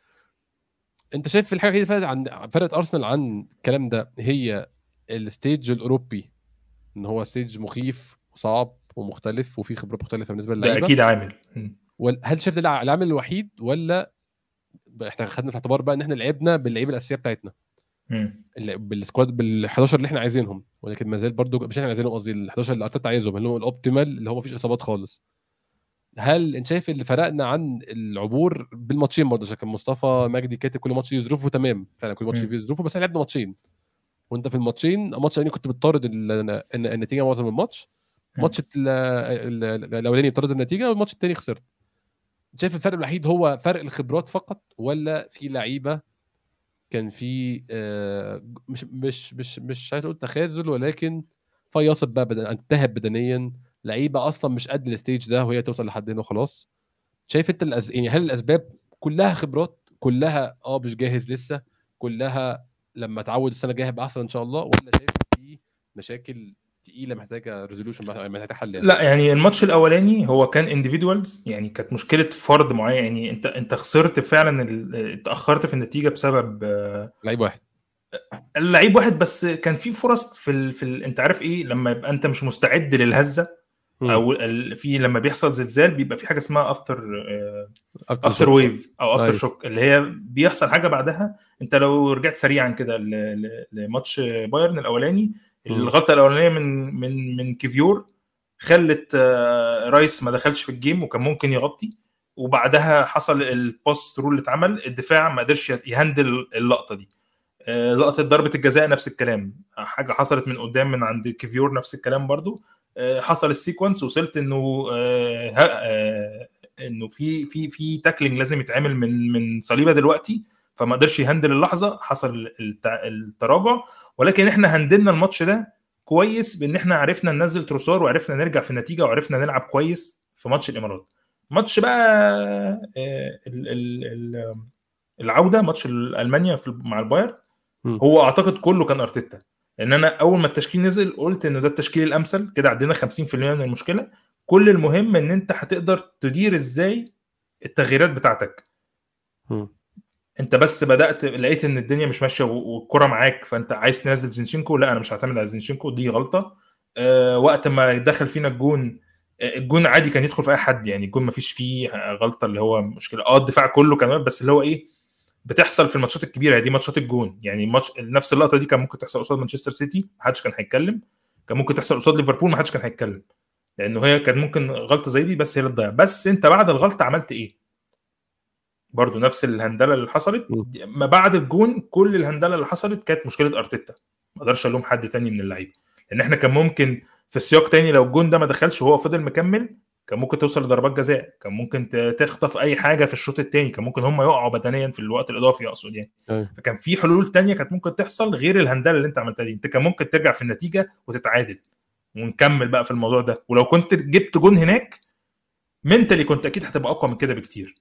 انت شايف الحاجه الوحيده اللي فرقت عن فرقت ارسنال عن الكلام ده هي الستيج الاوروبي، ان هو ستيج مخيف وصعب ومختلف وفيه خبرات مختلفه بالنسبه ده للعيبه، اكيد عامل. مم. هل شايف ده العامل الوحيد ولا احنا خدنا في اعتبار بقى ان احنا لعبنا باللعيبه الاساسيه بتاعتنا بالسكواد بال11 اللي احنا عايزينهم، ولكن ما زال برضو مش احنا عايزينهم، قصدي ال11 اللي ارتيتا عايزهم اللي هو الاوبتيمال اللي هو مفيش اصابات خالص. هل انت شايف اللي فرقنا عن العبور بالماتشين برضه؟ عشان كان مصطفى مجدي كاتب كل ماتش ظروفه تمام فعلا، كل ماتش فيه ظروفه، بس احنا لعبنا ماتشين وانت في الماتشين ماتش الاولاني كنت بتطارد النتيجه معظم الماتش، ماتش الاولاني بتطارد النتيجه والماتش الثاني خسرت. شايف الفرق الوحيد هو فرق الخبرات فقط ولا في لعيبه كان في مش مش مش مش عايز اقول تخاذل ولكن فيصل بقى بدن انتهب بدنيا، لعيبه اصلا مش قد الستيج ده وهي توصل لحد هنا وخلاص؟ شايف انت الأز... يعني هل الاسباب كلها خبرات، كلها اه مش جاهز لسه، كلها لما تعود السنه الجايه هيبقى احسن ان شاء الله، ولا شايف في مشاكل تقيله محتاجه ريزولوشن محتاجه حل يعني؟ لا يعني الماتش الاولاني هو كان انديفيدوالز، يعني كانت مشكله فرد معين، يعني انت انت خسرت فعلا، اتاخرت في النتيجه بسبب لعيب واحد اللعيب واحد بس. كان في فرص في ال... في ال... انت عارف ايه لما يبقى انت مش مستعد للهزه، او ال... في لما بيحصل زلزال بيبقى في حاجه اسمها افتر افتر ويف او افتر شوك، اللي هي بيحصل حاجه بعدها. انت لو رجعت سريعا كده لماتش بايرن الاولاني، الغلطه الاولانيه من من من كيفيور خلت رايس ما دخلش في الجيم وكان ممكن يغطي، وبعدها حصل البوست رول اللي اتعمل، الدفاع ما قدرش يهندل اللقطه دي. لقطه ضربه الجزاء نفس الكلام، حاجه حصلت من قدام من عند كيفيور نفس الكلام برضو. حصل السيكونس، وصلت انه انه في في في تاكلينج لازم يتعمل من من صليبه دلوقتي، فما قدرش يهندل اللحظه، حصل التراجع. ولكن احنا هندلنا الماتش ده كويس بان احنا عرفنا ننزل تروسار وعرفنا نرجع في النتيجه وعرفنا نلعب كويس في ماتش الامارات. ماتش بقى العوده، ماتش المانيا مع البايرن، هو اعتقد كله كان ارتيتا، لان انا اول ما التشكيل نزل قلت انه ده التشكيل الامثل، كده عدينا خمسين في المية من المشكله. كل المهم ان انت هتقدر تدير ازاي التغييرات بتاعتك. م. انت بس بدات لقيت ان الدنيا مش ماشيه والكره معاك، فانت عايز تنزل زينشينكو، لا انا مش هعتمد على زينشينكو، دي غلطه. أه وقت ما دخل فينا الجون، الجون عادي كان يدخل في اي حد، يعني الجون ما فيش فيه غلطه اللي هو مشكله. اه الدفاع كله كمان، بس اللي هو ايه بتحصل في الماتشات الكبيره دي، ماتشات الجون، يعني ماتش نفس اللقطه دي كان ممكن تحصل قصاد مانشستر سيتي ما حدش كان هيتكلم، كان ممكن تحصل قصاد ليفربول ما حدش كان هيتكلم، لانه هي كان ممكن غلطه زي دي بس هي اللي تضيع. بس انت بعد الغلطه عملت ايه؟ برضو نفس الهندله اللي حصلت ما بعد الجون، كل الهندله اللي حصلت كانت مشكله ارتيتا، ما اقدرش الوم حد تاني من اللعيبه، لان احنا كان ممكن في سياق تاني لو الجون ده ما دخلش وهو فضل مكمل كان ممكن توصل لضربات جزاء، كان ممكن تخطف اي حاجه في الشوط الثاني، كان ممكن هم يقعوا بدنيا في الوقت الاضافي اقصد يعني. أي. فكان في حلول تانية كانت ممكن تحصل غير الهندله اللي انت عملتها دي، انت كان ممكن ترجع في النتيجه وتتعادل ونكمل بقى في الموضوع ده، ولو كنت جبت جون هناك منتلي كنت اكيد هتبقى اقوى من كده بكتير،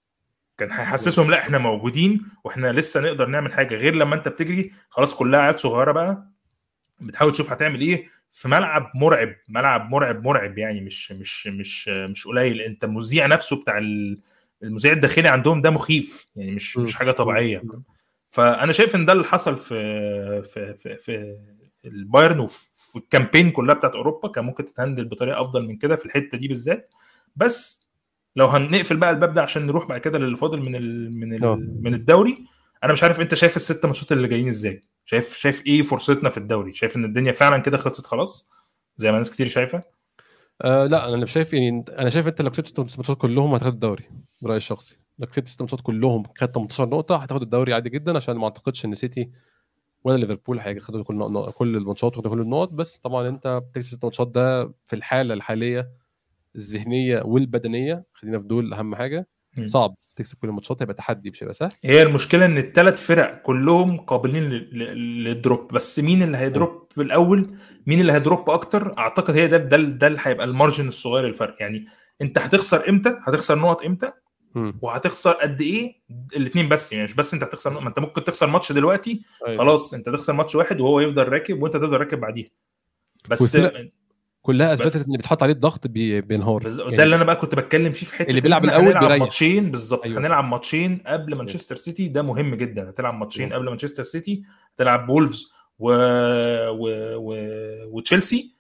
كان هيحسسهم لا احنا موجودين واحنا لسه نقدر نعمل حاجه، غير لما انت بتجري خلاص كلها عيال صغيره بقى بتحاول تشوف هتعمل ايه في ملعب مرعب، ملعب مرعب مرعب يعني مش مش مش مش قليل. انت المذيع نفسه بتاع المذيع الداخلي عندهم ده مخيف يعني، مش مش حاجه طبيعيه. فانا شايف ان ده اللي حصل في في في, في البايرن وفي الكامبين كلها بتاعت اوروبا، كان ممكن تتهندل بطريقه افضل من كده في الحته دي بالذات. بس لو هنقفل بقى الباب ده عشان نروح بعد كده للي فاضل من ال من ال من الدوري، انا مش عارف انت شايف الست ماتشات اللي جايين ازاي، شايف شايف ايه فرصتنا في الدوري؟ شايف ان الدنيا فعلا كده خلصت خلاص زي ما ناس كتير شايفه؟ أه لا انا شايف يعني انا شايف انت لو كسبت ست ماتشات كلهم هتاخد الدوري برايي الشخصي، لو كسبت ست ماتشات كلهم خدت تمنتاشر نقطه هتاخد الدوري عادي جدا، عشان ما اعتقدش ان سيتي ولا ليفربول هياخدوا كل كل الماتشات وكل النقط. بس طبعا انت بتكسب ست ماتشات ده في الحاله الحاليه الذهنيه والبدنيه، خلينا في دول اهم حاجه، صعب تكسب كل الماتشات، هيبقى تحدي مش هيبقى سهل. هي المشكله ان الثلاث فرق كلهم قابلين للدروب، بس مين اللي هيدروب بالاول، مين اللي هيدروب اكتر؟ اعتقد هي ده ده ده اللي هيبقى المارجن الصغير الفرق، يعني انت هتخسر امتى، هتخسر نقط امتى، وهتخسر قد ايه، الاثنين بس يعني مش بس انت هتخسر، ما انت ممكن تخسر ماتش دلوقتي خلاص انت تخسر ماتش واحد وهو يفضل راكب وانت تفضل راكب بعديها، بس كلها اثبتت ان بيتحط عليه الضغط بينهار بز... يعني ده اللي انا بقى كنت بتكلم فيه في حته اللي بيلعب الاول هنلعب ماتشين بالظبط. أيوة. هنلعب ماتشين قبل مانشستر سيتي، ده مهم جدا، هتلعب ماتشين أيوة. قبل مانشستر سيتي، هتلعب وولفز و... و... و... وتشيلسي،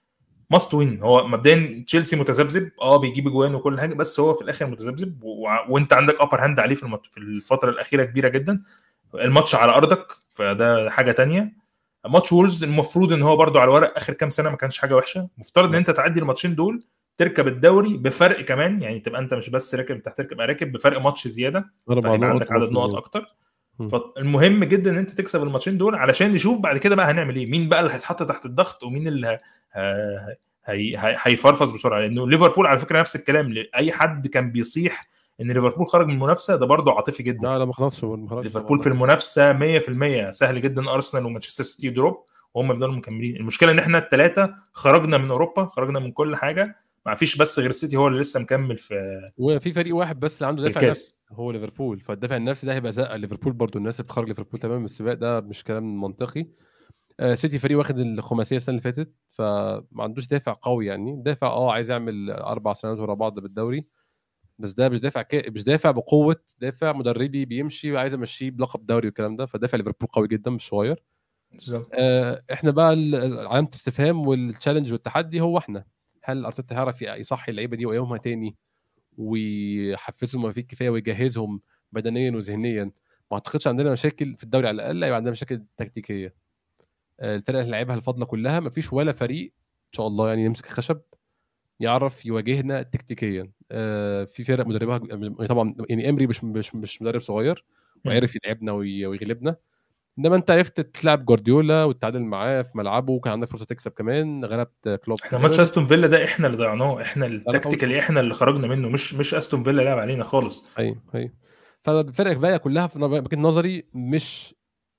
ماست وين. هو مبدئيا تشيلسي متذبذب اه بيجيب اجوان وكل حاجه، بس هو في الاخر متذبذب و... وانت عندك ابر هاند عليه في المت... في الفتره الاخيره كبيره جدا. الماتش على ارضك فده حاجه تانية. ماتش وولفز المفروض ان هو برضو على الورق اخر كام سنه ما كانش حاجه وحشه، مفترض ان انت تعدي الماتشين دول تركب الدوري بفرق كمان، يعني تبقى انت مش بس راكب، انت هتركب راكب بفرق ماتش زياده، اربع فهيبقى نقط عندك عدد نقط زيادة. اكتر. مم. فالمهم جدا ان انت تكسب الماتشين دول علشان نشوف بعد كده بقى هنعمل ايه، مين بقى اللي هيتحط تحت الضغط ومين اللي ه... ه... هي... هي... هيفرفص بسرعه. لانه ليفربول على فكره نفس الكلام، اي حد كان بيصيح ان ليفربول خرج من المنافسه ده برضه عاطفي جدا. لا لا ما خلاص ما خلاص ليفربول في المنافسه مية في المية، سهل جدا ارسنال ومانشستر سيتي دروب وهم يفضلوا مكملين. المشكله ان احنا الثلاثه خرجنا من اوروبا، خرجنا من كل حاجه، ما فيش بس غير السيتي هو اللي لسه مكمل في وفي فريق واحد بس اللي عنده في دافع نفسي الكاس. هو ليفربول، فالدافع النفسي ده هيبقى زق ليفربول برضو. الناس اللي بتخرج ليفربول تمام من السباق ده مش كلام منطقي. آه سيتي فريق واخد الخماسيه السنه اللي فاتت، فما عندوش دافع قوي يعني. دافع اه عايز يعمل اربع سنوات ورا بعض بالدوري، بس ده مش دافع ك... مش دافع بقوه، دافع مدربي بيمشي وعايز امشيه بلقب دوري والكلام ده. فدافع ليفربول قوي جدا مش صغير. بالظبط. آه احنا بقى ال- علامه الاستفهام والتشالنج والتحدي هو احنا، هل ارتيتا هيعرف يصحي اللعيبه دي ويقومها تاني ويحفزهم ما فيه الكفايه ويجهزهم بدنيا وذهنيا؟ ما اعتقدش عندنا مشاكل في الدوري، على الاقل هيبقى عندنا مشاكل تكتيكيه. آه، الفرق اللي لعبها الفضله كلها ما فيش ولا فريق ان شاء الله يعني يمسك خشب يعرف يواجهنا تكتيكيا. آه، في فرق مدربها طبعا يعني امري مش مش مش مدرب صغير وعرف يلعبنا وي- ويغلبنا. انما انت عرفت تلعب جوارديولا وتتعادل معاه في ملعبه وكان عندك فرصه تكسب كمان، غلبت كلوب في احنا ماتش الاميريتس. استون فيلا ده احنا اللي ضيعناه، احنا انا فاول التكتيكالي احنا اللي خرجنا منه، مش مش استون فيلا لعب علينا خالص. ايوه ايوه. فالفرق بقى كلها في وجهه نظري مش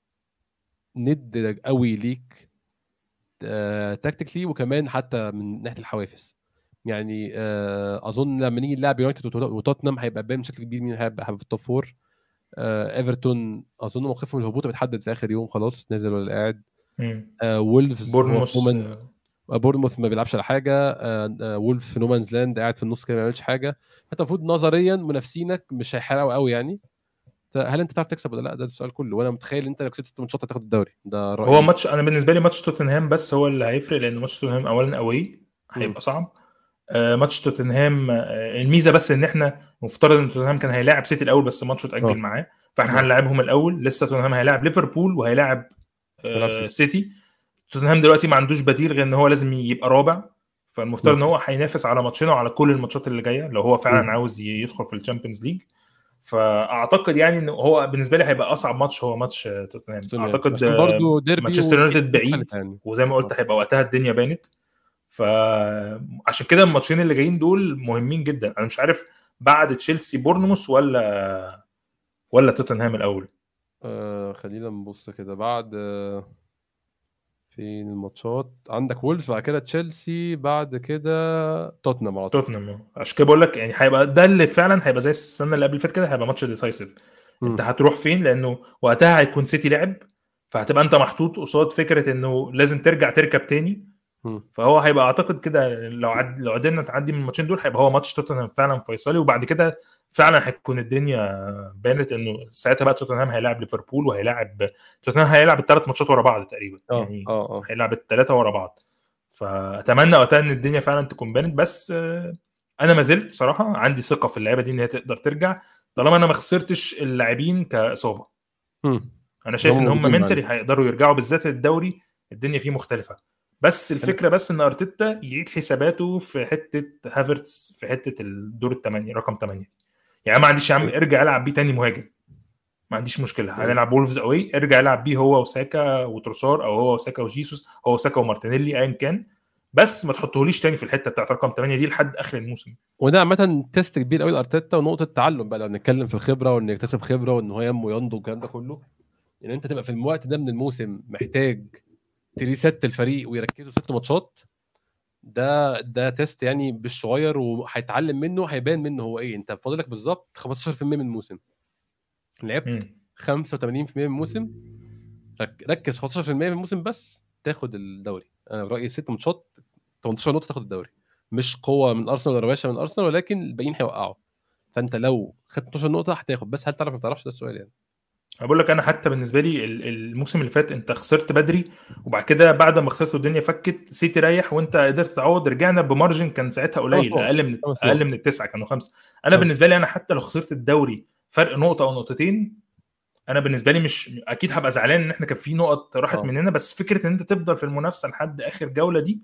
ند قوي ليك تاكتيكلي، وكمان حتى من ناحيه الحوافز. يعني آه، اظن لما نيجي نلعب يونايتد وتوت- وتوتنهام هيبقى باين بشكل كبير مين هيبقى هيبقى في التوب فور. آه، ايفرتون اظن موقفه من الهبوط بيتحدد في اخر يوم، خلاص نازل ولا قاعد. مم. آه، وولفز هو في بورنموث. نومان، بورنموث ما بيلعبش على حاجه. آه، آه، وولفز في نومانز لاند قاعد في النص كده ما بيعملش حاجه. فانت المفروض نظريا منافسينك مش هيحرقوا قوي يعني. هل انت تعرف تكسب ولا لا؟ ده السؤال كله. وانا متخيل انت لو كسبت ست ماتشات هتاخد الدوري، ده هو رايي. ماتش، انا بالنسبه لي ماتش توتنهام بس هو اللي هيفرق، لان ماتش توتنهام اولا اوي مم. هيبقى صعب. آه، ماتش توتنهام آه، الميزه بس ان احنا مفترض ان توتنهام كان هيلاعب سيتي الاول بس ماتشه اتاجل اه معاه، فاحنا اه هنلاعبهم الاول. لسه توتنهام هيلاعب ليفربول وهيلاعب بيلعب آه، سيتي. سيتي. توتنهام دلوقتي ما عندوش بديل غير ان هو لازم يبقى رابع، فالمفترض مم. ان هو هينافس على ماتشنا وعلى كل الماتشات اللي جايه لو هو مم. فعلا عاوز يدخل في الشامبيونز ليج. فاعتقد يعني ان هو بالنسبه لي هيبقى اصعب ماتش هو ماتش آه، توتنهام. توتنهام اعتقد عشان آه، برضو ديربي مانشستر يونايتد بعيد، ومختلفة يعني. وزي ما اه قلت هيبقى وقتها الدنيا بانت. فعشان كده الماتشين اللي جايين دول مهمين جدا. انا مش عارف بعد تشيلسي بورنموث ولا ولا توتنهام الاول. آه، خلينا نبص كده بعد آه، فين الماتشات. عندك وولفز بعد كده تشيلسي بعد كده توتنهام على طول. توتنهام، عشان كده بقول لك يعني هيبقى ده اللي فعلا هيبقى زي السنه اللي قبل اللي فاتت كده، هيبقى ماتش ديسايسيف. انت مم. هتروح فين؟ لانه وقتها هيكون سيتي لعب، فهتبقى انت محطوط قصاد فكره انه لازم ترجع تركب تاني. مم. فهو هيبقى اعتقد كده لو عد... لو قدرنا تعدي من الماتشين دول هيبقى هو ماتش توتنهام فعلا فيصلي، وبعد كده فعلا هتكون الدنيا بانت انه ساعتها بقى توتنهام هيلاعب ليفربول وهيلاعب توتنهام هيلاعب الثلاث ماتشات ورا بعض تقريبا، اه يعني اه اه هيلاعب الثلاثه ورا بعض. فاتمنى وقتها ان الدنيا فعلا تكون بانت، بس آه، انا ما زلت صراحه عندي ثقه في اللعيبه دي ان هي تقدر ترجع طالما انا ما خسرتش اللاعبين كاصابه. مم. انا هم شايف ان هم موجودين معانا. منتلي هيقدروا يرجعوا، بالذات الدوري الدنيا فيه مختلفه. بس انا الفكره بس ان ارتيتا يعيد حساباته في حته هافرتس في حته الدور الثمانيه رقم ثمانية. يعني ما عنديش يا عم ارجع العب بيه تاني مهاجم، ما عنديش مشكله، مم. هنلعب وولفز اوي ارجع العب بيه هو وساكا وتروسار، او هو وساكا وجيسوس، هو وساكا ومارتينيلي ايا كان، بس ما تحطهوليش تاني في الحته بتاعت رقم ثمانية دي لحد اخر الموسم. وده عامة تيست كبير قوي لارتيتا ونقطة تعلم بقى لو بنتكلم في الخبرة وانه يكتسب خبرة وان هو ينمو وينضج والكلام ده كله. يعني انت تبقى في الوقت ده من الموسم محتاج تريست الفريق ويركزوا ست ماتشات. ده ده تيست يعني مش صغير، وهيتعلم منه، هيبان منه هو ايه. انت فاضلك بالظبط خمستاشر في المية من الموسم، لعبت امم خمسة وثمانين في المية من الموسم. رك- ركز خمستاشر في المية من الموسم بس تاخد الدوري. انا برايي ست ماتشات تمنتاشر نقطه تاخد الدوري. مش قوه من ارسنال ولا روشه من ارسنال، ولكن الباقيين هيوقعوا. فانت لو خدت اتناشر نقطه هتاخد، بس هل تعرف ما تعرفش؟ ده السؤال يعني. بقول لك انا حتى بالنسبه لي ال- الموسم اللي فات انت خسرت بدري، وبعد كده بعد ما خسرت الدنيا فكت، سيتي ريح وانت قدرت تعوض، رجعنا بمارجن كان ساعتها خمس قليل، نقط اقل من خمس اقل نقط من التسعه، كانوا خمسه. انا خمس. بالنسبه لي انا حتى لو خسرت الدوري فرق نقطه او نقطتين، انا بالنسبه لي مش اكيد هبقى زعلان ان احنا كان في نقط راحت اه مننا، بس فكره ان انت تفضل في المنافسه لحد اخر جوله دي،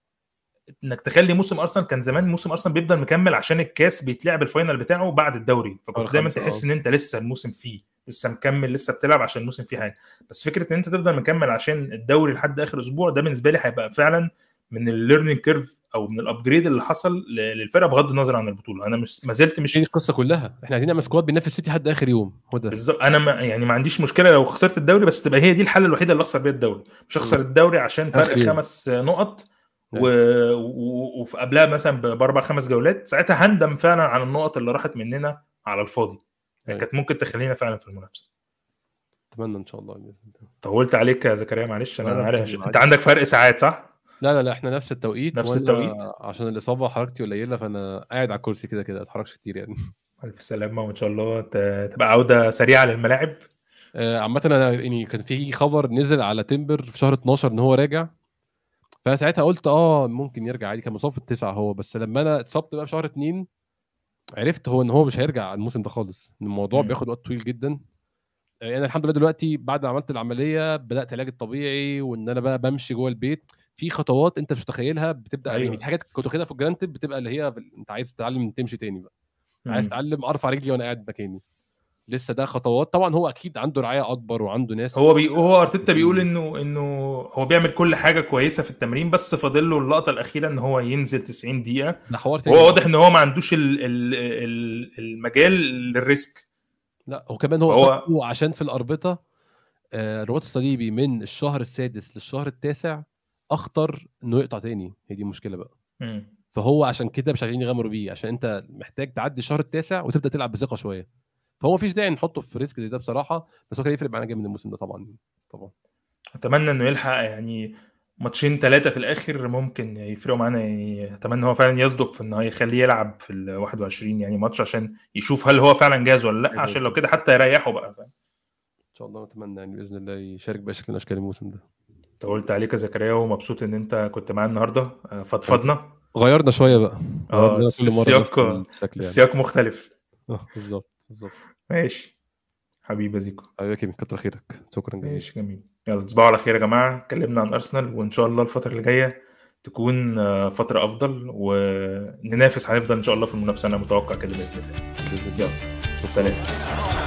انك تخلي موسم ارسنال، كان زمان موسم ارسنال بيفضل مكمل عشان الكاس بيتلعب الفاينل بتاعه بعد الدوري، شهر فكنت دايما خمسة تحس اه. ان انت لسه الموسم فيه، لسه مكمل، لسه بتلعب عشان الموسم فيه حاجه. بس فكره ان انت تفضل مكمل عشان الدوري لحد اخر اسبوع، ده بالنسبه لي هيبقى فعلا من الليرنينج كيرف او من الابجريد اللي حصل ل- للفرقه بغض النظر عن البطوله. انا مش ما زلت دي مش القصه كلها، احنا عايزين نعمل سكواد بينافس سيتي لحد اخر يوم، هو ده. بالظبط. انا ما يعني ما عنديش مشكله لو خسرت الدوري، بس تبقى هي دي الحاله الوحيده اللي اخسر بيها الدوري، مش مم. اخسر الدوري عشان فرق اخر يوم. خمس نقط و... ايوه و... وفي قبلها مثلا ب- باربع خمس جولات، ساعتها هندم فعلا على النقط اللي راحت مننا على الفاضي، يعني ايوه كانت ممكن تخلينا فعلا في المنافسه. اتمنى ان شاء الله باذن الله. طولت عليك يا زكريا، معلش انا ولا في عارف يوم انت عادي. عندك فرق ساعات صح؟ لا لا لا احنا نفس التوقيت، نفس وانا التوقيت. عشان الاصابه حركتي قليله فانا قاعد على الكرسي كده كده، ما اتحركش كتير يعني. الف سلامه، وان شاء الله ت- تبقى عوده سريعه للملاعب. آه، عامه انا يعني كان في خبر نزل على تيمبر في شهر اتناشر ان هو راجع، فساعتها قلت اه ممكن يرجع عادي، كان مصاب في التسعه هو، بس لما انا اتصبت بقى في شهر اتنين عرفت هو ان هو مش هيرجع الموسم ده خالص، ان الموضوع مم. بياخد وقت طويل جدا. يعني انا الحمد لله دلوقتي بعد ما عملت العمليه بدات علاج الطبيعي، وان انا بقى بمشي جوه البيت في خطوات انت مش متخيلها بتبدا، يعني في ايوه. حاجات كنت واخدها في الجرانتد بتبقى اللي هي انت عايز تتعلم تمشي تاني بقى، عايز مم. اتعلم ارفع رجلي وانا قاعد مكاني. لسه ده خطوات طبعا، هو اكيد عنده رعايه اكبر وعنده هو ناس. بي... هو ارتيتا بيقول عارفين. انه انه هو بيعمل كل حاجه كويسه في التمرين، بس فاضل له اللقطه الاخيره ان هو ينزل تسعين دقيقه، ده حوار تاني وهو بقى. واضح ان هو ما عندوش ال... ال... ال... المجال للريسك. لا وكمان هو فهو اصابته عشان في الاربطه، آه، الرباط الصليبي من الشهر السادس للشهر التاسع اخطر انه يقطع تاني، هي دي المشكله بقى. مم. فهو عشان كده مش عايزين يغامروا بيه، عشان انت محتاج تعدي الشهر التاسع وتبدا تلعب بثقه شويه، فهو مفيش داعي نحطه في ريسك زي ده بصراحه، بس هو كان يفرق معانا جامد الموسم ده طبعا طبعا. اتمنى انه يلحق يعني ماتشين ثلاثه في الاخر ممكن يفرقوا معانا، يعني اتمنى هو فعلا يصدق في انه يخليه يلعب في ال واحد وعشرين يعني ماتش، عشان يشوف هل هو فعلا جاهز ولا لا، عشان لو كده حتى يريحه بقى. فاهم؟ ان شاء الله نتمنى يعني باذن الله يشارك باي شكل من اشكال الموسم ده. طولت عليك يا زكريا، ومبسوط ان انت كنت معانا النهارده، آه، حبيبي. فضفضنا. غيرنا شويه بقى، اه غيرنا الس- كل مره بنفس السياق الشكل يعني. السياق مختلف. اه بالظبط بالظبط. ماشي حبيبي يا زيكو. حبيبي يا كيمي كتر خيرك، شكرا جزيلا. ماشي جميل، يلا تصبحوا على خير يا جماعة. اتكلمنا عن أرسنال، وإن شاء الله الفترة اللي جاية تكون آه، فترة أفضل، وننافس، هنفضل إن شاء الله في المنافسة، أنا متوقع كده بإذن الله. باذن الله. يلا شكرا. سلام.